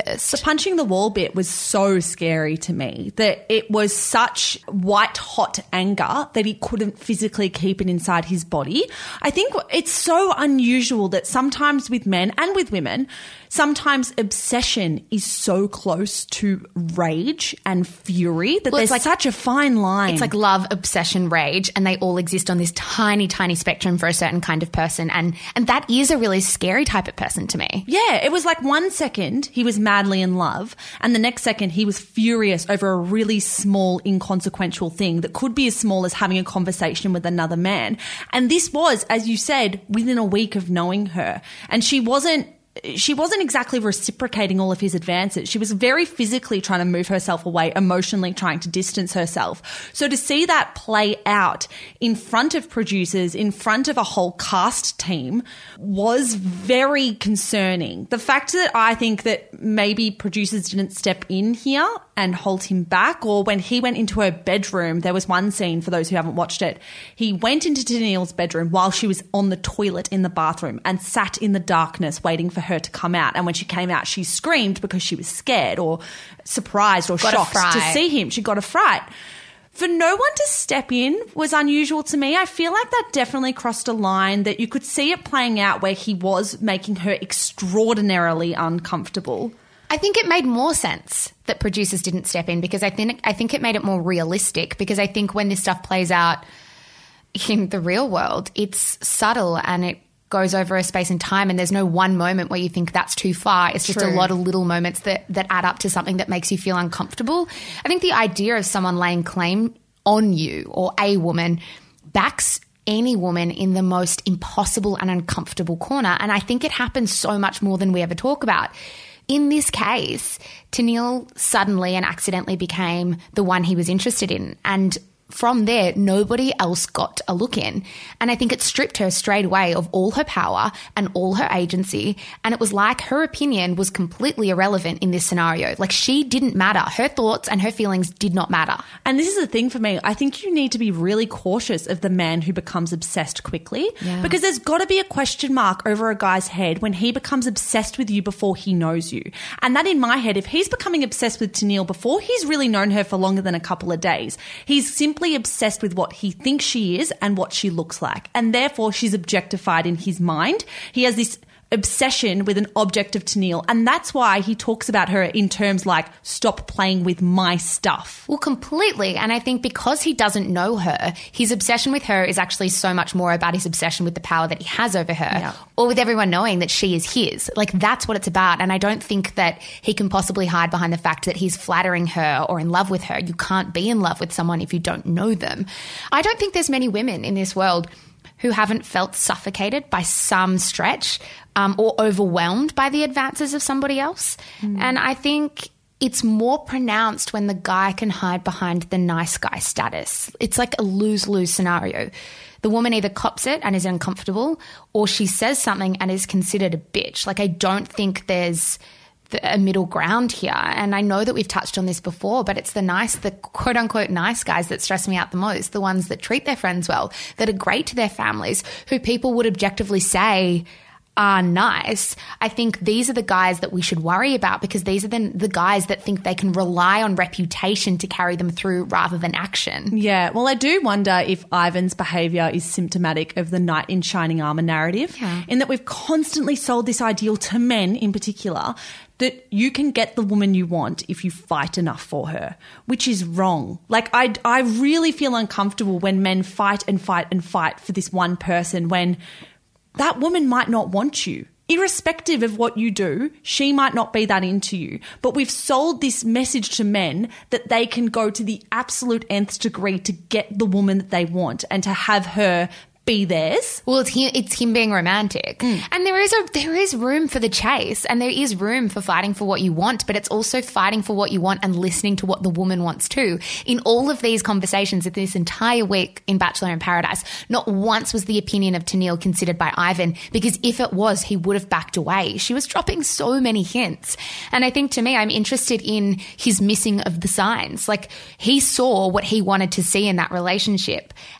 [SPEAKER 2] noticed.
[SPEAKER 1] The punching the wall bit was so scary to me that it was such white hot anger that he couldn't physically keep it inside his body. I think it's so unusual that sometimes with men and with women, sometimes obsession is so close to rage and fury that
[SPEAKER 2] Well,
[SPEAKER 1] there's
[SPEAKER 2] it's like-
[SPEAKER 1] such a fine line.
[SPEAKER 2] It's like love, obsession, rage, and they all exist on this tiny, tiny spectrum for a certain kind of person. And, and that is a really scary type of person to me.
[SPEAKER 1] Yeah, it was like one second he was madly in love and the next second he was furious over a really small, inconsequential thing that could be as small as having a conversation with another man. And this was, as you said, within a week of knowing her. And she wasn't She wasn't exactly reciprocating all of his advances. She was very physically trying to move herself away, emotionally trying to distance herself. So to see that play out in front of producers, in front of a whole cast team, was very concerning. The fact that I think that maybe producers didn't step in here and hold him back, or when he went into her bedroom, there was one scene, for those who haven't watched it, he went into Tennille's bedroom while she was on the toilet in the bathroom and sat in the darkness waiting for her to come out. And when she came out, she screamed because she was scared or surprised or
[SPEAKER 2] Got a
[SPEAKER 1] shocked to
[SPEAKER 2] fright.
[SPEAKER 1] see him. She got a fright. For no one to step in was unusual to me. I feel like that definitely crossed a line that you could see it playing out where he was making her extraordinarily uncomfortable.
[SPEAKER 2] I think it made more sense that producers didn't step in because I think I think it made it more realistic, because I think when this stuff plays out in the real world, it's subtle and it goes over a space and time, and there's no one moment where you think that's too far. It's just
[SPEAKER 1] True.
[SPEAKER 2] a lot of little moments that, that add up to something that makes you feel uncomfortable. I think the idea of someone laying claim on you or a woman backs any woman in the most impossible and uncomfortable corner, and I think it happens so much more than we ever talk about. In this case, Tennille suddenly and accidentally became the one he was interested in, and from there, nobody else got a look in. And I think it stripped her straight away of all her power and all her agency. And it was like her opinion was completely irrelevant in this scenario. Like, she didn't matter. Her thoughts and her feelings did not matter.
[SPEAKER 1] And this is the thing for me. I think you need to be really cautious of the man who becomes obsessed quickly,
[SPEAKER 2] Yeah.
[SPEAKER 1] because there's got to be a question mark over a guy's head when he becomes obsessed with you before he knows you. And that, in my head, if he's becoming obsessed with Tennille before he's really known her for longer than a couple of days, he's simply obsessed with what he thinks she is and what she looks like. And therefore, she's objectified in his mind. He has this obsession with an object of Tennille. And that's why he talks about her in terms like, stop playing with my stuff.
[SPEAKER 2] Well, completely. And I think because he doesn't know her, his obsession with her is actually so much more about his obsession with the power that he has over her,
[SPEAKER 1] Yeah.
[SPEAKER 2] or with everyone knowing that she is his. Like, that's what it's about. And I don't think that he can possibly hide behind the fact that he's flattering her or in love with her. You can't be in love with someone if you don't know them. I don't think there's many women in this world who haven't felt suffocated by some stretch um, or overwhelmed by the advances of somebody else. Mm. And I think it's more pronounced when the guy can hide behind the nice guy status. It's like a lose-lose scenario. The woman either cops it and is uncomfortable, or she says something and is considered a bitch. Like, I don't think there's a middle ground here. And I know that we've touched on this before, but it's the nice, the quote unquote nice guys that stress me out the most, the ones that treat their friends well, that are great to their families, who people would objectively say are nice. I think these are the guys that we should worry about, because these are the, the guys that think they can rely on reputation to carry them through rather than action.
[SPEAKER 1] Yeah, well, I do wonder if Ivan's behaviour is symptomatic of the knight in shining armour narrative,
[SPEAKER 2] Yeah.
[SPEAKER 1] in that we've constantly sold this ideal to men in particular that you can get the woman you want if you fight enough for her, which is wrong. Like, I, I really feel uncomfortable when men fight and fight and fight for this one person when that woman might not want you. Irrespective of what you do, she might not be that into you. But we've sold this message to men that they can go to the absolute nth degree to get the woman that they want and to have her be theirs.
[SPEAKER 2] Well, it's him, it's him being romantic. Mm. And there is a there is room for the chase, and there is room for fighting for what you want, but it's also fighting for what you want and listening to what the woman wants too. In all of these conversations of this entire week in Bachelor in Paradise, not once was the opinion of Tennille considered by Ivan, because if it was, he would have backed away. She was dropping so many hints. And I think, to me, I'm interested in his missing of the signs. Like, he saw what he wanted to see in that relationship,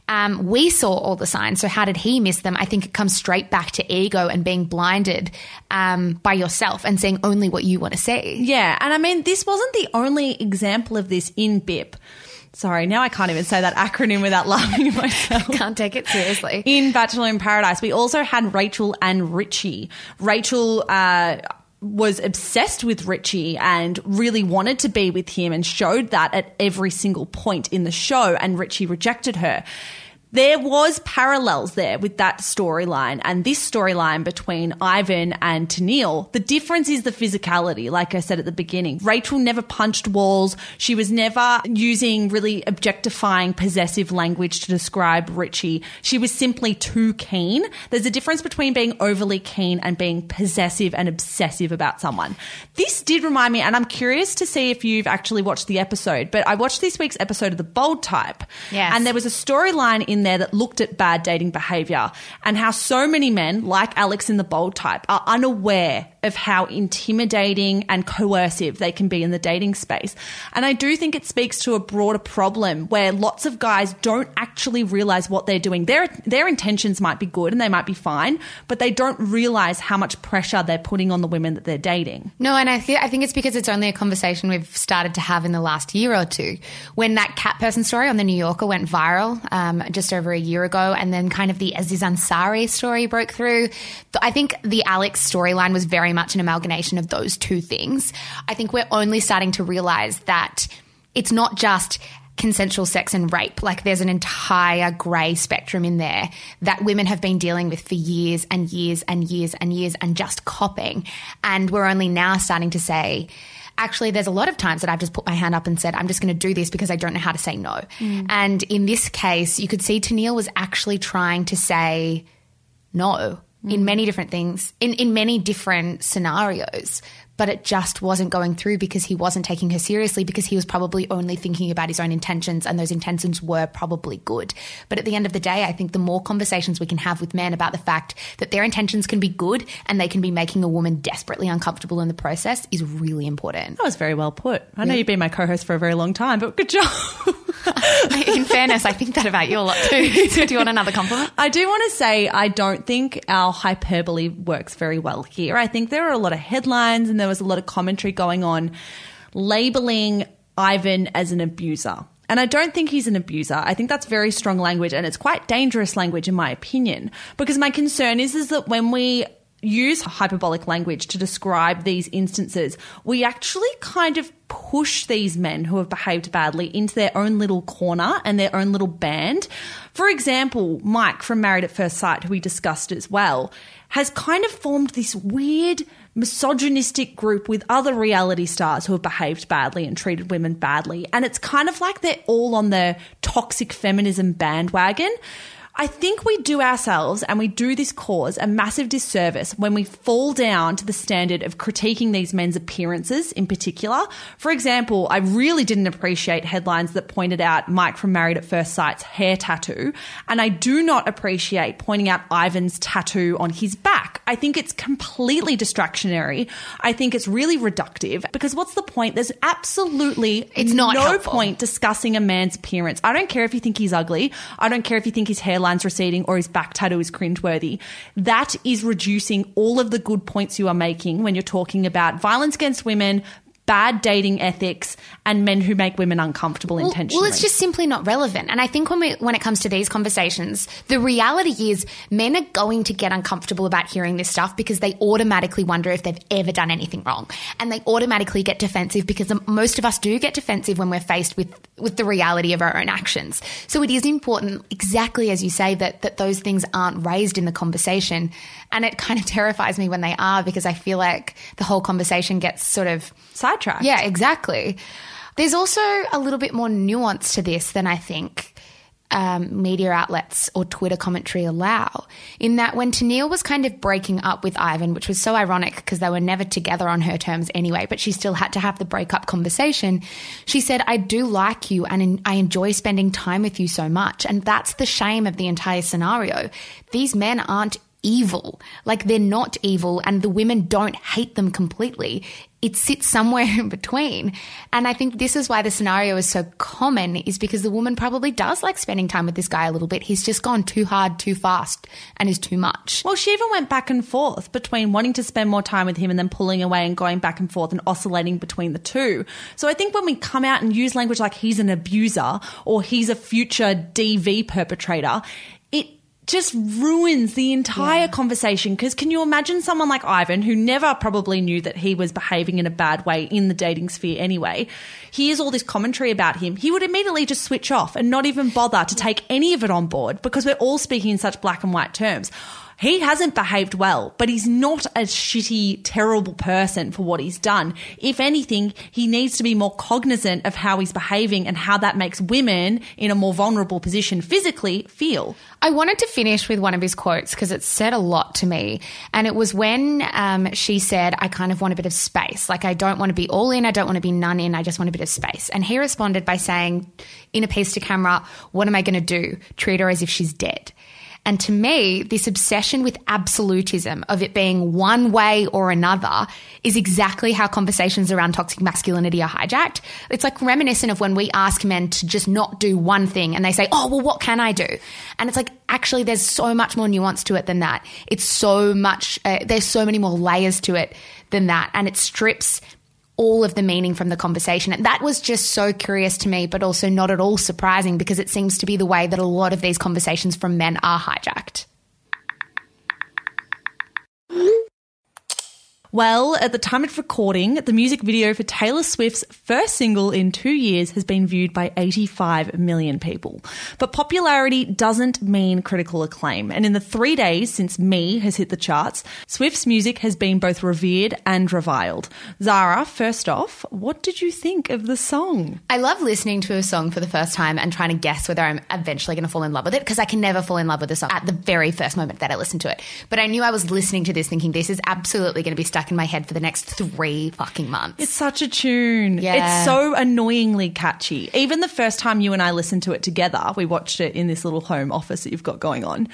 [SPEAKER 2] Um, we saw all the signs. So how did he miss them? I think it comes straight back to ego and being blinded um, by yourself and seeing only what you want to see.
[SPEAKER 1] Yeah. And I mean, this wasn't the only example of this in B I P. Sorry, now I can't even say that acronym without laughing at myself.
[SPEAKER 2] Can't take it seriously.
[SPEAKER 1] In Bachelor in Paradise, we also had Rachel and Richie. Rachel uh, was obsessed with Richie and really wanted to be with him and showed that at every single point in the show, and Richie rejected her. There was parallels there with that storyline and this storyline between Ivan and Tennille. The difference is the physicality, like I said at the beginning. Rachel never punched walls. She was never using really objectifying, possessive language to describe Richie. She was simply too keen. There's a difference between being overly keen and being possessive and obsessive about someone. This did remind me, and I'm curious to see if you've actually watched the episode, but I watched this week's episode of The Bold Type.
[SPEAKER 2] Yes.
[SPEAKER 1] And there was a storyline in there that looked at bad dating behavior and how so many men, like Alex in The Bold Type, are unaware of how intimidating and coercive they can be in the dating space. And I do think it speaks to a broader problem where lots of guys don't actually realize what they're doing. Their their intentions might be good and they might be fine, but they don't realize how much pressure they're putting on the women that they're dating.
[SPEAKER 2] No, and I, th- I think it's because it's only a conversation we've started to have in the last year or two. When that cat person story on The New Yorker went viral um, just over a year ago, and then kind of the Aziz Ansari story broke through, I think the Alex storyline was very much an amalgamation of those two things. I think we're only starting to realize that it's not just consensual sex and rape. Like, there's an entire grey spectrum in there that women have been dealing with for years and years and years and years and just copping. And we're only now starting to say, actually, there's a lot of times that I've just put my hand up and said, I'm just going to do this because I don't know how to say no. Mm. And in this case, you could see Tennille was actually trying to say no mm. in many different things, in, in many different scenarios. But it just wasn't going through because he wasn't taking her seriously, because he was probably only thinking about his own intentions, and those intentions were probably good. But at the end of the day, I think the more conversations we can have with men about the fact that their intentions can be good and they can be making a woman desperately uncomfortable in the process is really important.
[SPEAKER 1] That was very well put. I know
[SPEAKER 2] yeah.
[SPEAKER 1] you've been my co-host for a very long time, but good job.
[SPEAKER 2] In fairness, I think that about you a lot too. So do you want another compliment?
[SPEAKER 1] I do want to say I don't think our hyperbole works very well here. I think there are a lot of headlines and there was a lot of commentary going on labeling Ivan as an abuser. And I don't think he's an abuser. I think that's very strong language, and it's quite dangerous language in my opinion, because my concern is, is that when we use hyperbolic language to describe these instances, we actually kind of push these men who have behaved badly into their own little corner and their own little band. For example, Mike from Married at First Sight, who we discussed as well, has kind of formed this weird misogynistic group with other reality stars who have behaved badly and treated women badly. And it's kind of like they're all on the toxic feminism bandwagon. I think we do ourselves, and we do this cause, a massive disservice when we fall down to the standard of critiquing these men's appearances in particular. For example, I really didn't appreciate headlines that pointed out Mike from Married at First Sight's hair tattoo, and I do not appreciate pointing out Ivan's tattoo on his back. I think it's completely distractionary. I think it's really reductive, because what's the point? There's absolutely
[SPEAKER 2] it's not
[SPEAKER 1] no
[SPEAKER 2] helpful.
[SPEAKER 1] point discussing a man's appearance. I don't care if you think he's ugly. I don't care if you think his hair line's receding or his back tattoo is cringeworthy. That is reducing all of the good points you are making when you're talking about violence against women, bad dating ethics, and men who make women uncomfortable
[SPEAKER 2] well,
[SPEAKER 1] intentionally.
[SPEAKER 2] Well, it's just simply not relevant. And I think when we, when it comes to these conversations, the reality is men are going to get uncomfortable about hearing this stuff because they automatically wonder if they've ever done anything wrong. And they automatically get defensive because most of us do get defensive when we're faced with, with the reality of our own actions. So it is important, exactly as you say, that, that those things aren't raised in the conversation. And it kind of terrifies me when they are, because I feel like the whole conversation gets sort of
[SPEAKER 1] sidetracked.
[SPEAKER 2] Yeah, exactly. There's also a little bit more nuance to this than I think um, media outlets or Twitter commentary allow, in that when Tennille was kind of breaking up with Ivan, which was so ironic because they were never together on her terms anyway, but she still had to have the breakup conversation, she said, I do like you and in, I enjoy spending time with you so much. And that's the shame of the entire scenario. These men aren't evil. Like they're not evil and the women don't hate them completely. It sits somewhere in between. And I think this is why the scenario is so common, is because the woman probably does like spending time with this guy a little bit. He's just gone too hard, too fast, and is too much.
[SPEAKER 1] Well, she even went back and forth between wanting to spend more time with him and then pulling away and going back and forth and oscillating between the two. So I think when we come out and use language like he's an abuser or he's a future D V perpetrator, it just ruins the entire yeah. conversation. Because can you imagine someone like Ivan, who never probably knew that he was behaving in a bad way in the dating sphere anyway, hears all this commentary about him, he would immediately just switch off and not even bother to take any of it on board, because we're all speaking in such black and white terms. He hasn't behaved well, but he's not a shitty, terrible person for what he's done. If anything, he needs to be more cognizant of how he's behaving and how that makes women in a more vulnerable position physically feel.
[SPEAKER 2] I wanted to finish with one of his quotes because it said a lot to me. And it was when um, she said, I kind of want a bit of space. Like, I don't want to be all in. I don't want to be none in. I just want a bit of space. And he responded by saying in a piece to camera, what am I going to do? Treat her as if she's dead. And to me, this obsession with absolutism of it being one way or another is exactly how conversations around toxic masculinity are hijacked. It's like reminiscent of when we ask men to just not do one thing and they say, oh, well, what can I do? And it's like, actually, there's so much more nuance to it than that. It's so much, uh, there's so many more layers to it than that. And it strips all of the meaning from the conversation. And that was just so curious to me, but also not at all surprising, because it seems to be the way that a lot of these conversations from men are hijacked.
[SPEAKER 1] Well, at the time of recording, the music video for Taylor Swift's first single in two years has been viewed by eighty-five million people. But popularity doesn't mean critical acclaim. And in the three days since Me has hit the charts, Swift's music has been both revered and reviled. Zara, first off, what did you think of the song?
[SPEAKER 2] I love listening to a song for the first time and trying to guess whether I'm eventually going to fall in love with it, because I can never fall in love with a song at the very first moment that I listen to it. But I knew I was listening to this thinking this is absolutely going to be stuck in my head for the next three fucking months.
[SPEAKER 1] It's such a tune.
[SPEAKER 2] Yeah.
[SPEAKER 1] It's so annoyingly catchy. Even the first time you and I listened to it together, we watched it in this little home office that you've got going on,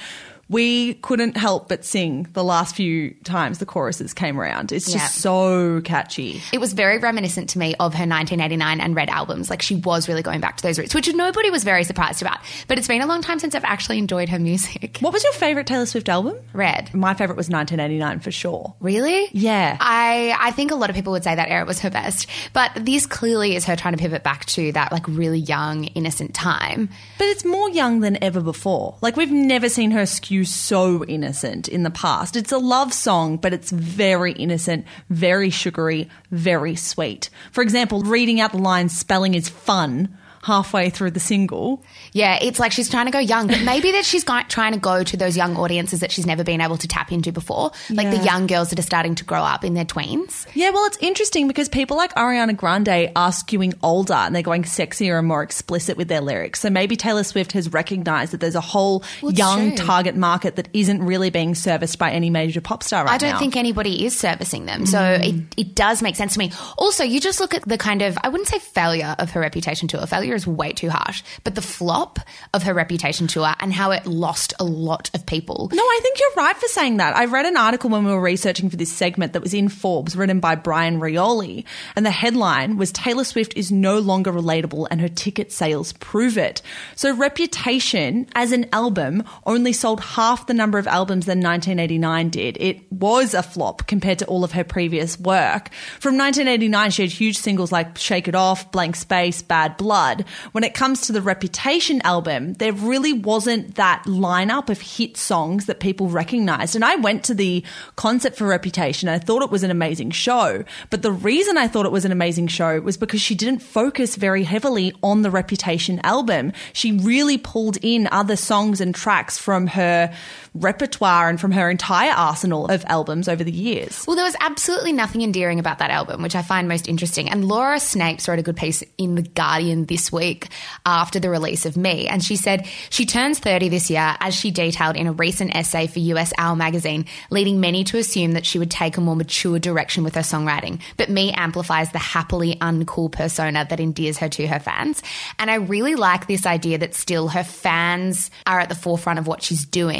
[SPEAKER 1] we couldn't help but sing the last few times the choruses came around. It's just
[SPEAKER 2] yeah.
[SPEAKER 1] so catchy.
[SPEAKER 2] It was very reminiscent to me of her nineteen eighty-nine and Red albums. Like, she was really going back to those roots, which nobody was very surprised about. But it's been a long time since I've actually enjoyed her music.
[SPEAKER 1] What was your favourite Taylor Swift album?
[SPEAKER 2] Red.
[SPEAKER 1] My favourite was nineteen eighty-nine for sure.
[SPEAKER 2] Really?
[SPEAKER 1] Yeah.
[SPEAKER 2] I, I think a lot of people would say that era was her best. But this clearly is her trying to pivot back to that like really young, innocent time.
[SPEAKER 1] But it's more young than ever before. Like, we've never seen her skew so innocent in the past. It's a love song, but it's very innocent, very sugary, very sweet. For example, reading out the line "spelling is fun" halfway through the single.
[SPEAKER 2] Yeah, it's like she's trying to go young, but maybe that she's got, trying to go to those young audiences that she's never been able to tap into before, like
[SPEAKER 1] yeah.
[SPEAKER 2] the young girls that are starting to grow up in their tweens.
[SPEAKER 1] Yeah, well, it's interesting because people like Ariana Grande are skewing older and they're going sexier and more explicit with their lyrics. So maybe Taylor Swift has recognised that there's a whole well, young true. target market that isn't really being serviced by any major pop star right now.
[SPEAKER 2] I don't
[SPEAKER 1] now.
[SPEAKER 2] think anybody is servicing them. So mm. it, it does make sense to me. Also, you just look at the kind of, I wouldn't say failure of her Reputation tour. Failure is way too harsh. But the flop of her Reputation tour and how it lost a lot of people.
[SPEAKER 1] No, I think you're right for saying that. I read an article when we were researching for this segment that was in Forbes, written by Brian Rioli, and the headline was "Taylor Swift is no longer relatable and her ticket sales prove it." So Reputation as an album only sold half the number of albums than nineteen eighty-nine did. It was a flop compared to all of her previous work. From nineteen eighty-nine, she had huge singles like "Shake It Off," "Blank Space," "Bad Blood." When it comes to the Reputation album, there really wasn't that lineup of hit songs that people recognised. And I went to the concert for Reputation and I thought it was an amazing show. But the reason I thought it was an amazing show was because she didn't focus very heavily on the Reputation album. She really pulled in other songs and tracks from her repertoire and from her entire arsenal of albums over the years.
[SPEAKER 2] Well, there was absolutely nothing endearing about that album, which I find most interesting. And Laura Snapes wrote a good piece in The Guardian this week after the release of Me. And she said she turns thirty this year, as she detailed in a recent essay for U S Hour magazine, leading many to assume that she would take a more mature direction with her songwriting. But Me amplifies the happily uncool persona that endears her to her fans. And I really like this idea that still her fans are at the forefront of what she's doing and she's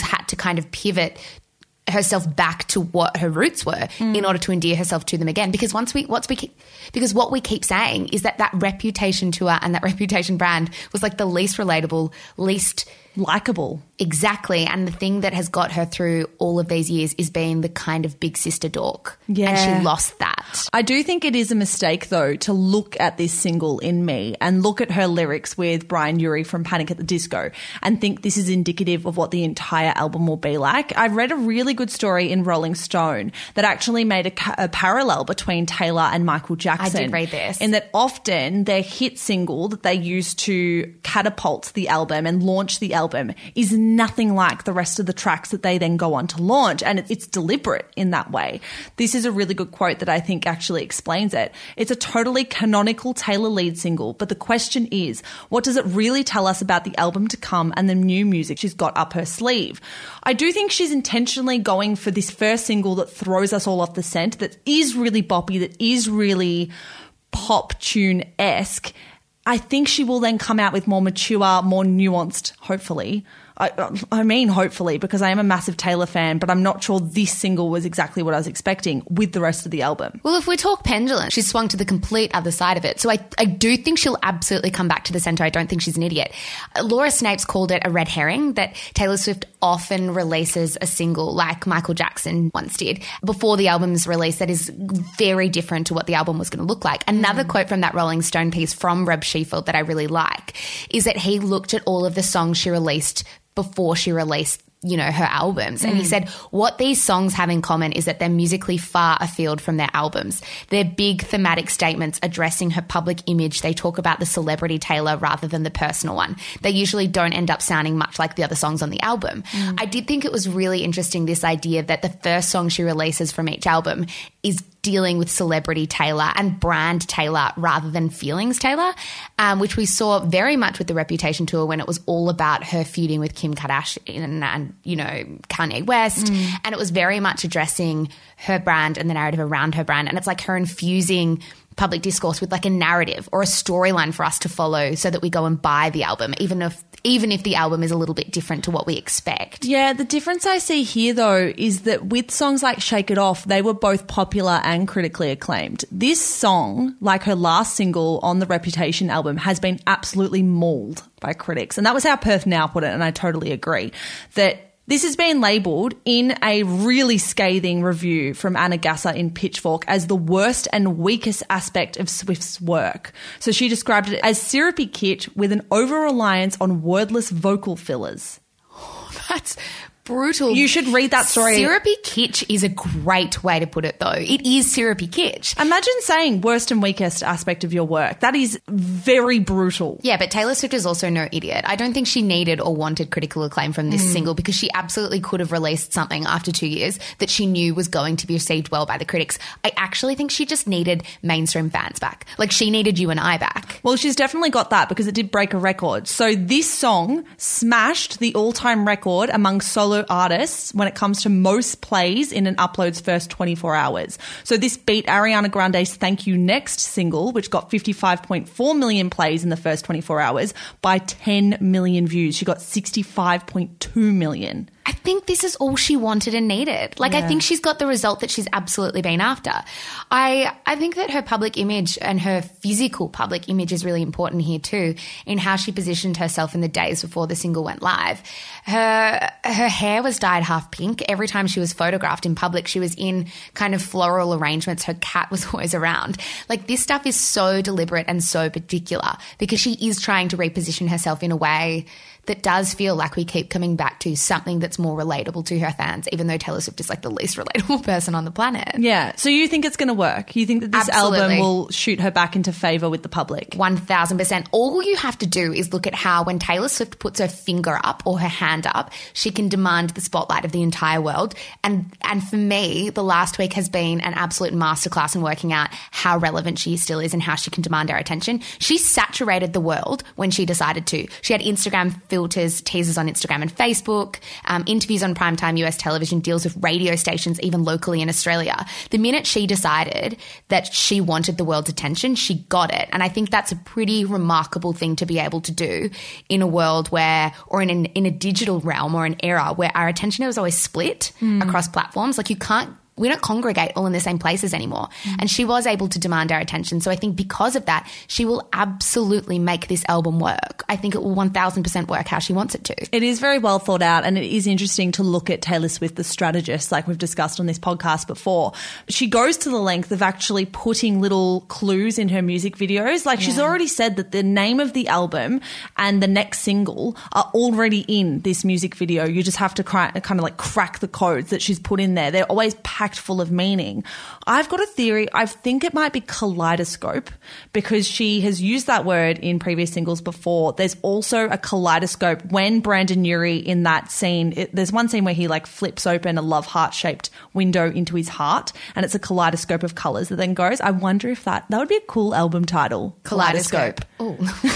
[SPEAKER 2] had to kind of pivot herself back to what her roots were mm. in order to endear herself to them again. Because once we, what's we keep, because what we keep saying is that that Reputation tour and that Reputation brand was like the least relatable, least
[SPEAKER 1] likable.
[SPEAKER 2] Exactly. And the thing that has got her through all of these years is being the kind of big sister dork.
[SPEAKER 1] Yeah.
[SPEAKER 2] And she lost that.
[SPEAKER 1] I do think it is a mistake, though, to look at this single In Me and look at her lyrics with Brian Urie from Panic at the Disco and think this is indicative of what the entire album will be like. I read a really good story in Rolling Stone that actually made a, ca- a parallel between Taylor and Michael Jackson.
[SPEAKER 2] I did read this.
[SPEAKER 1] In that often their hit single that they used to catapult the album and launch the album is nothing like the rest of the tracks that they then go on to launch, and it's deliberate in that way. This is a really good quote that I think actually explains it. It's a totally canonical Taylor lead single, but the question is, what does it really tell us about the album to come and the new music she's got up her sleeve? I do think she's intentionally going for this first single that throws us all off the scent, that is really boppy, that is really pop tune-esque. I think she will then come out with more mature, more nuanced, hopefully. I, I mean hopefully, because I am a massive Taylor fan, but I'm not sure this single was exactly what I was expecting with the rest of the album.
[SPEAKER 2] Well, if we talk pendulum, she's swung to the complete other side of it. So I, I do think she'll absolutely come back to the centre. I don't think she's an idiot. Laura Snapes called it a red herring, that Taylor Swift often releases a single like Michael Jackson once did before the album's release that is very different to what the album was going to look like. Another mm. quote from that Rolling Stone piece from Reb Sheffield that I really like is that he looked at all of the songs she released before she released, you know, her albums. And mm. he said what these songs have in common is that they're musically far afield from their albums. They're big thematic statements addressing her public image. They talk about the celebrity Taylor rather than the personal one. They usually don't end up sounding much like the other songs on the album. Mm. I did think it was really interesting, this idea that the first song she releases from each album is dealing with celebrity Taylor and brand Taylor rather than feelings Taylor, um, which we saw very much with the Reputation tour when it was all about her feuding with Kim Kardashian and, and you know, Kanye West. Mm. And it was very much addressing her brand and the narrative around her brand. And it's like her infusing public discourse with like a narrative or a storyline for us to follow so that we go and buy the album, even if even if the album is a little bit different to what we expect.
[SPEAKER 1] Yeah, the difference I see here, though, is that with songs like Shake It Off, they were both popular and critically acclaimed. This song, like her last single on the Reputation album, has been absolutely mauled by critics. And that was how Perth Now put it, and I totally agree, that this has been labelled in a really scathing review from Anna Gasser in Pitchfork as the worst and weakest aspect of Swift's work. So she described it as syrupy kitsch with an over-reliance on wordless vocal fillers.
[SPEAKER 2] Oh, that's brutal.
[SPEAKER 1] You should read that story.
[SPEAKER 2] Syrupy kitsch is a great way to put it, though. It is syrupy kitsch.
[SPEAKER 1] Imagine saying worst and weakest aspect of your work. That is very brutal.
[SPEAKER 2] Yeah, but Taylor Swift is also no idiot. I don't think she needed or wanted critical acclaim from this mm. single, because she absolutely could have released something after two years that she knew was going to be received well by the critics. I actually think she just needed mainstream fans back. Like, she needed you and I back.
[SPEAKER 1] Well, she's definitely got that, because it did break a record. So this song smashed the all-time record among solo artists when it comes to most plays in an upload's first twenty-four hours. So this beat Ariana Grande's Thank You Next single, which got fifty-five point four million plays in the first twenty-four hours, by ten million views. She got sixty-five point two million.
[SPEAKER 2] I think this is all she wanted and needed. Like, yeah. I think she's got the result that she's absolutely been after. I I think that her public image and her physical public image is really important here too, in how she positioned herself in the days before the single went live. Her her hair was dyed half pink. Every time she was photographed in public, she was in kind of floral arrangements. Her cat was always around. Like, this stuff is so deliberate and so particular, because she is trying to reposition herself in a way that does feel like we keep coming back to something that's more relatable to her fans, even though Taylor Swift is like the least relatable person on the planet.
[SPEAKER 1] Yeah. So you think it's going to work? You think that this
[SPEAKER 2] Absolutely.
[SPEAKER 1] album will shoot her back into favour with the public?
[SPEAKER 2] one thousand percent. All you have to do is look at how when Taylor Swift puts her finger up or her hand up, she can demand the spotlight of the entire world. And and for me, the last week has been an absolute masterclass in working out how relevant she still is and how she can demand our attention. She saturated the world when she decided to. She had Instagram filters, teasers on Instagram and Facebook, um, interviews on primetime U S television, deals with radio stations, even locally in Australia. The minute she decided that she wanted the world's attention, she got it. And I think that's a pretty remarkable thing to be able to do in a world where, or in an, in a digital realm or an era where our attention is always split mm. across platforms. Like you can't, we don't congregate all in the same places anymore. Mm. And she was able to demand our attention. So I think because of that, she will absolutely make this album work. I think it will one thousand percent work how she wants it to.
[SPEAKER 1] It is very well thought out, and it is interesting to look at Taylor Swift, the strategist, like we've discussed on this podcast before. She goes to the length of actually putting little clues in her music videos. Like yeah. she's already said that the name of the album and the next single are already in this music video. You just have to cry, kind of like crack the codes that she's put in there. They're always packed full of meaning. I've got a theory. I think it might be kaleidoscope because she has used that word in previous singles before. There's also a kaleidoscope when Brandon Urie in that scene, it, there's one scene where he like flips open a love heart shaped window into his heart and it's a kaleidoscope of colors that then goes. I wonder if that, that would be a cool album title.
[SPEAKER 2] Kaleidoscope. Oh,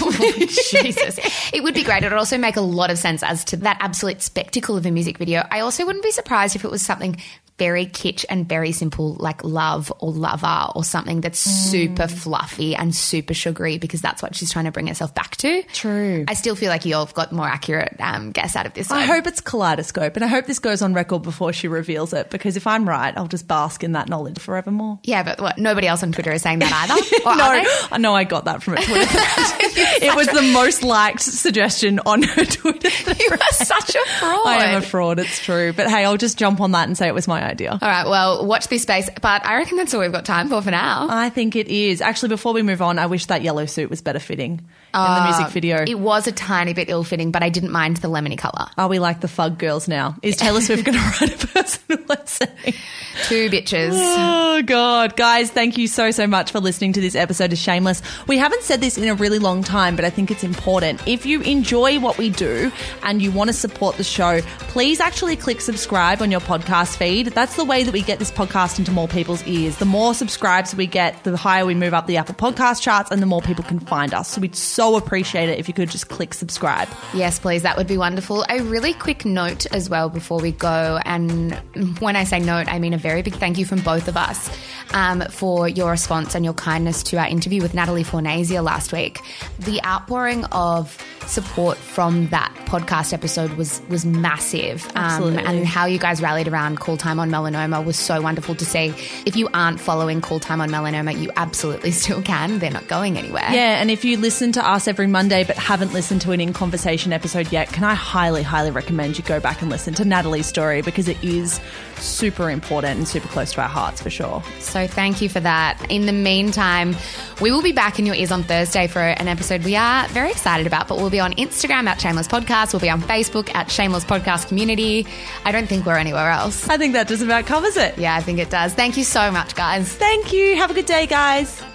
[SPEAKER 2] Jesus. It would be great. It would also make a lot of sense as to that absolute spectacle of a music video. I also wouldn't be surprised if it was something very kitsch and very simple like Love or Lover or something that's mm. super fluffy and super sugary because that's what she's trying to bring herself back to.
[SPEAKER 1] True.
[SPEAKER 2] I still feel like you've got more accurate um, guess out of this one.
[SPEAKER 1] I hope it's kaleidoscope and I hope this goes on record before she reveals it because if I'm right, I'll just bask in that knowledge forevermore.
[SPEAKER 2] Yeah, but what, nobody else on Twitter is saying that either? Or
[SPEAKER 1] no, I know I got that from a Twitter thread. It was the most liked suggestion on her Twitter thread.
[SPEAKER 2] You are such a fraud.
[SPEAKER 1] I am a fraud, it's true. But hey, I'll just jump on that and say it was my idea.
[SPEAKER 2] All right, well, watch this space. But I reckon that's all we've got time for for now.
[SPEAKER 1] I think it is. Actually, before we move on, I wish that yellow suit was better fitting
[SPEAKER 2] uh,
[SPEAKER 1] in the music video.
[SPEAKER 2] It was a tiny bit ill-fitting, but I didn't mind the lemony colour.
[SPEAKER 1] Are we like the Fug girls now? Is Taylor Swift going to write a personal essay?
[SPEAKER 2] Two bitches.
[SPEAKER 1] Oh, God. Guys, thank you so, so much for listening to this episode of Shameless. We haven't said this in a really long time, but I think it's important. If you enjoy what we do and you want to support the show, please actually click subscribe on your podcast feed. That's the way that we get this podcast into more people's ears. The more subscribes we get, the higher we move up the Apple Podcast charts and the more people can find us. So we'd so appreciate it if you could just click subscribe.
[SPEAKER 2] Yes, please. That would be wonderful. A really quick note as well before we go. And when I say note, I mean a very big thank you from both of us um, for your response and your kindness to our interview with Natalie Fornasia last week. The outpouring of support from that podcast episode was was massive.
[SPEAKER 1] Absolutely.
[SPEAKER 2] Um, and how you guys rallied around Call Time on Melanoma was so wonderful to see. If you aren't following Call Time on Melanoma, you absolutely still can. They're not going anywhere.
[SPEAKER 1] Yeah, and if you listen to us every Monday but haven't listened to an In Conversation episode yet, can I highly, highly recommend you go back and listen to Natalie's story because it is super important and super close to our hearts for sure.
[SPEAKER 2] So thank you for that. In the meantime, we will be back in your ears on Thursday for an episode we are very excited about, but we'll be on Instagram at Shameless Podcast. We'll be on Facebook at Shameless Podcast Community. I don't think we're anywhere else.
[SPEAKER 1] I think that just about covers it.
[SPEAKER 2] Yeah, I think it does. Thank you so much, guys.
[SPEAKER 1] Thank you. Have a good day, guys.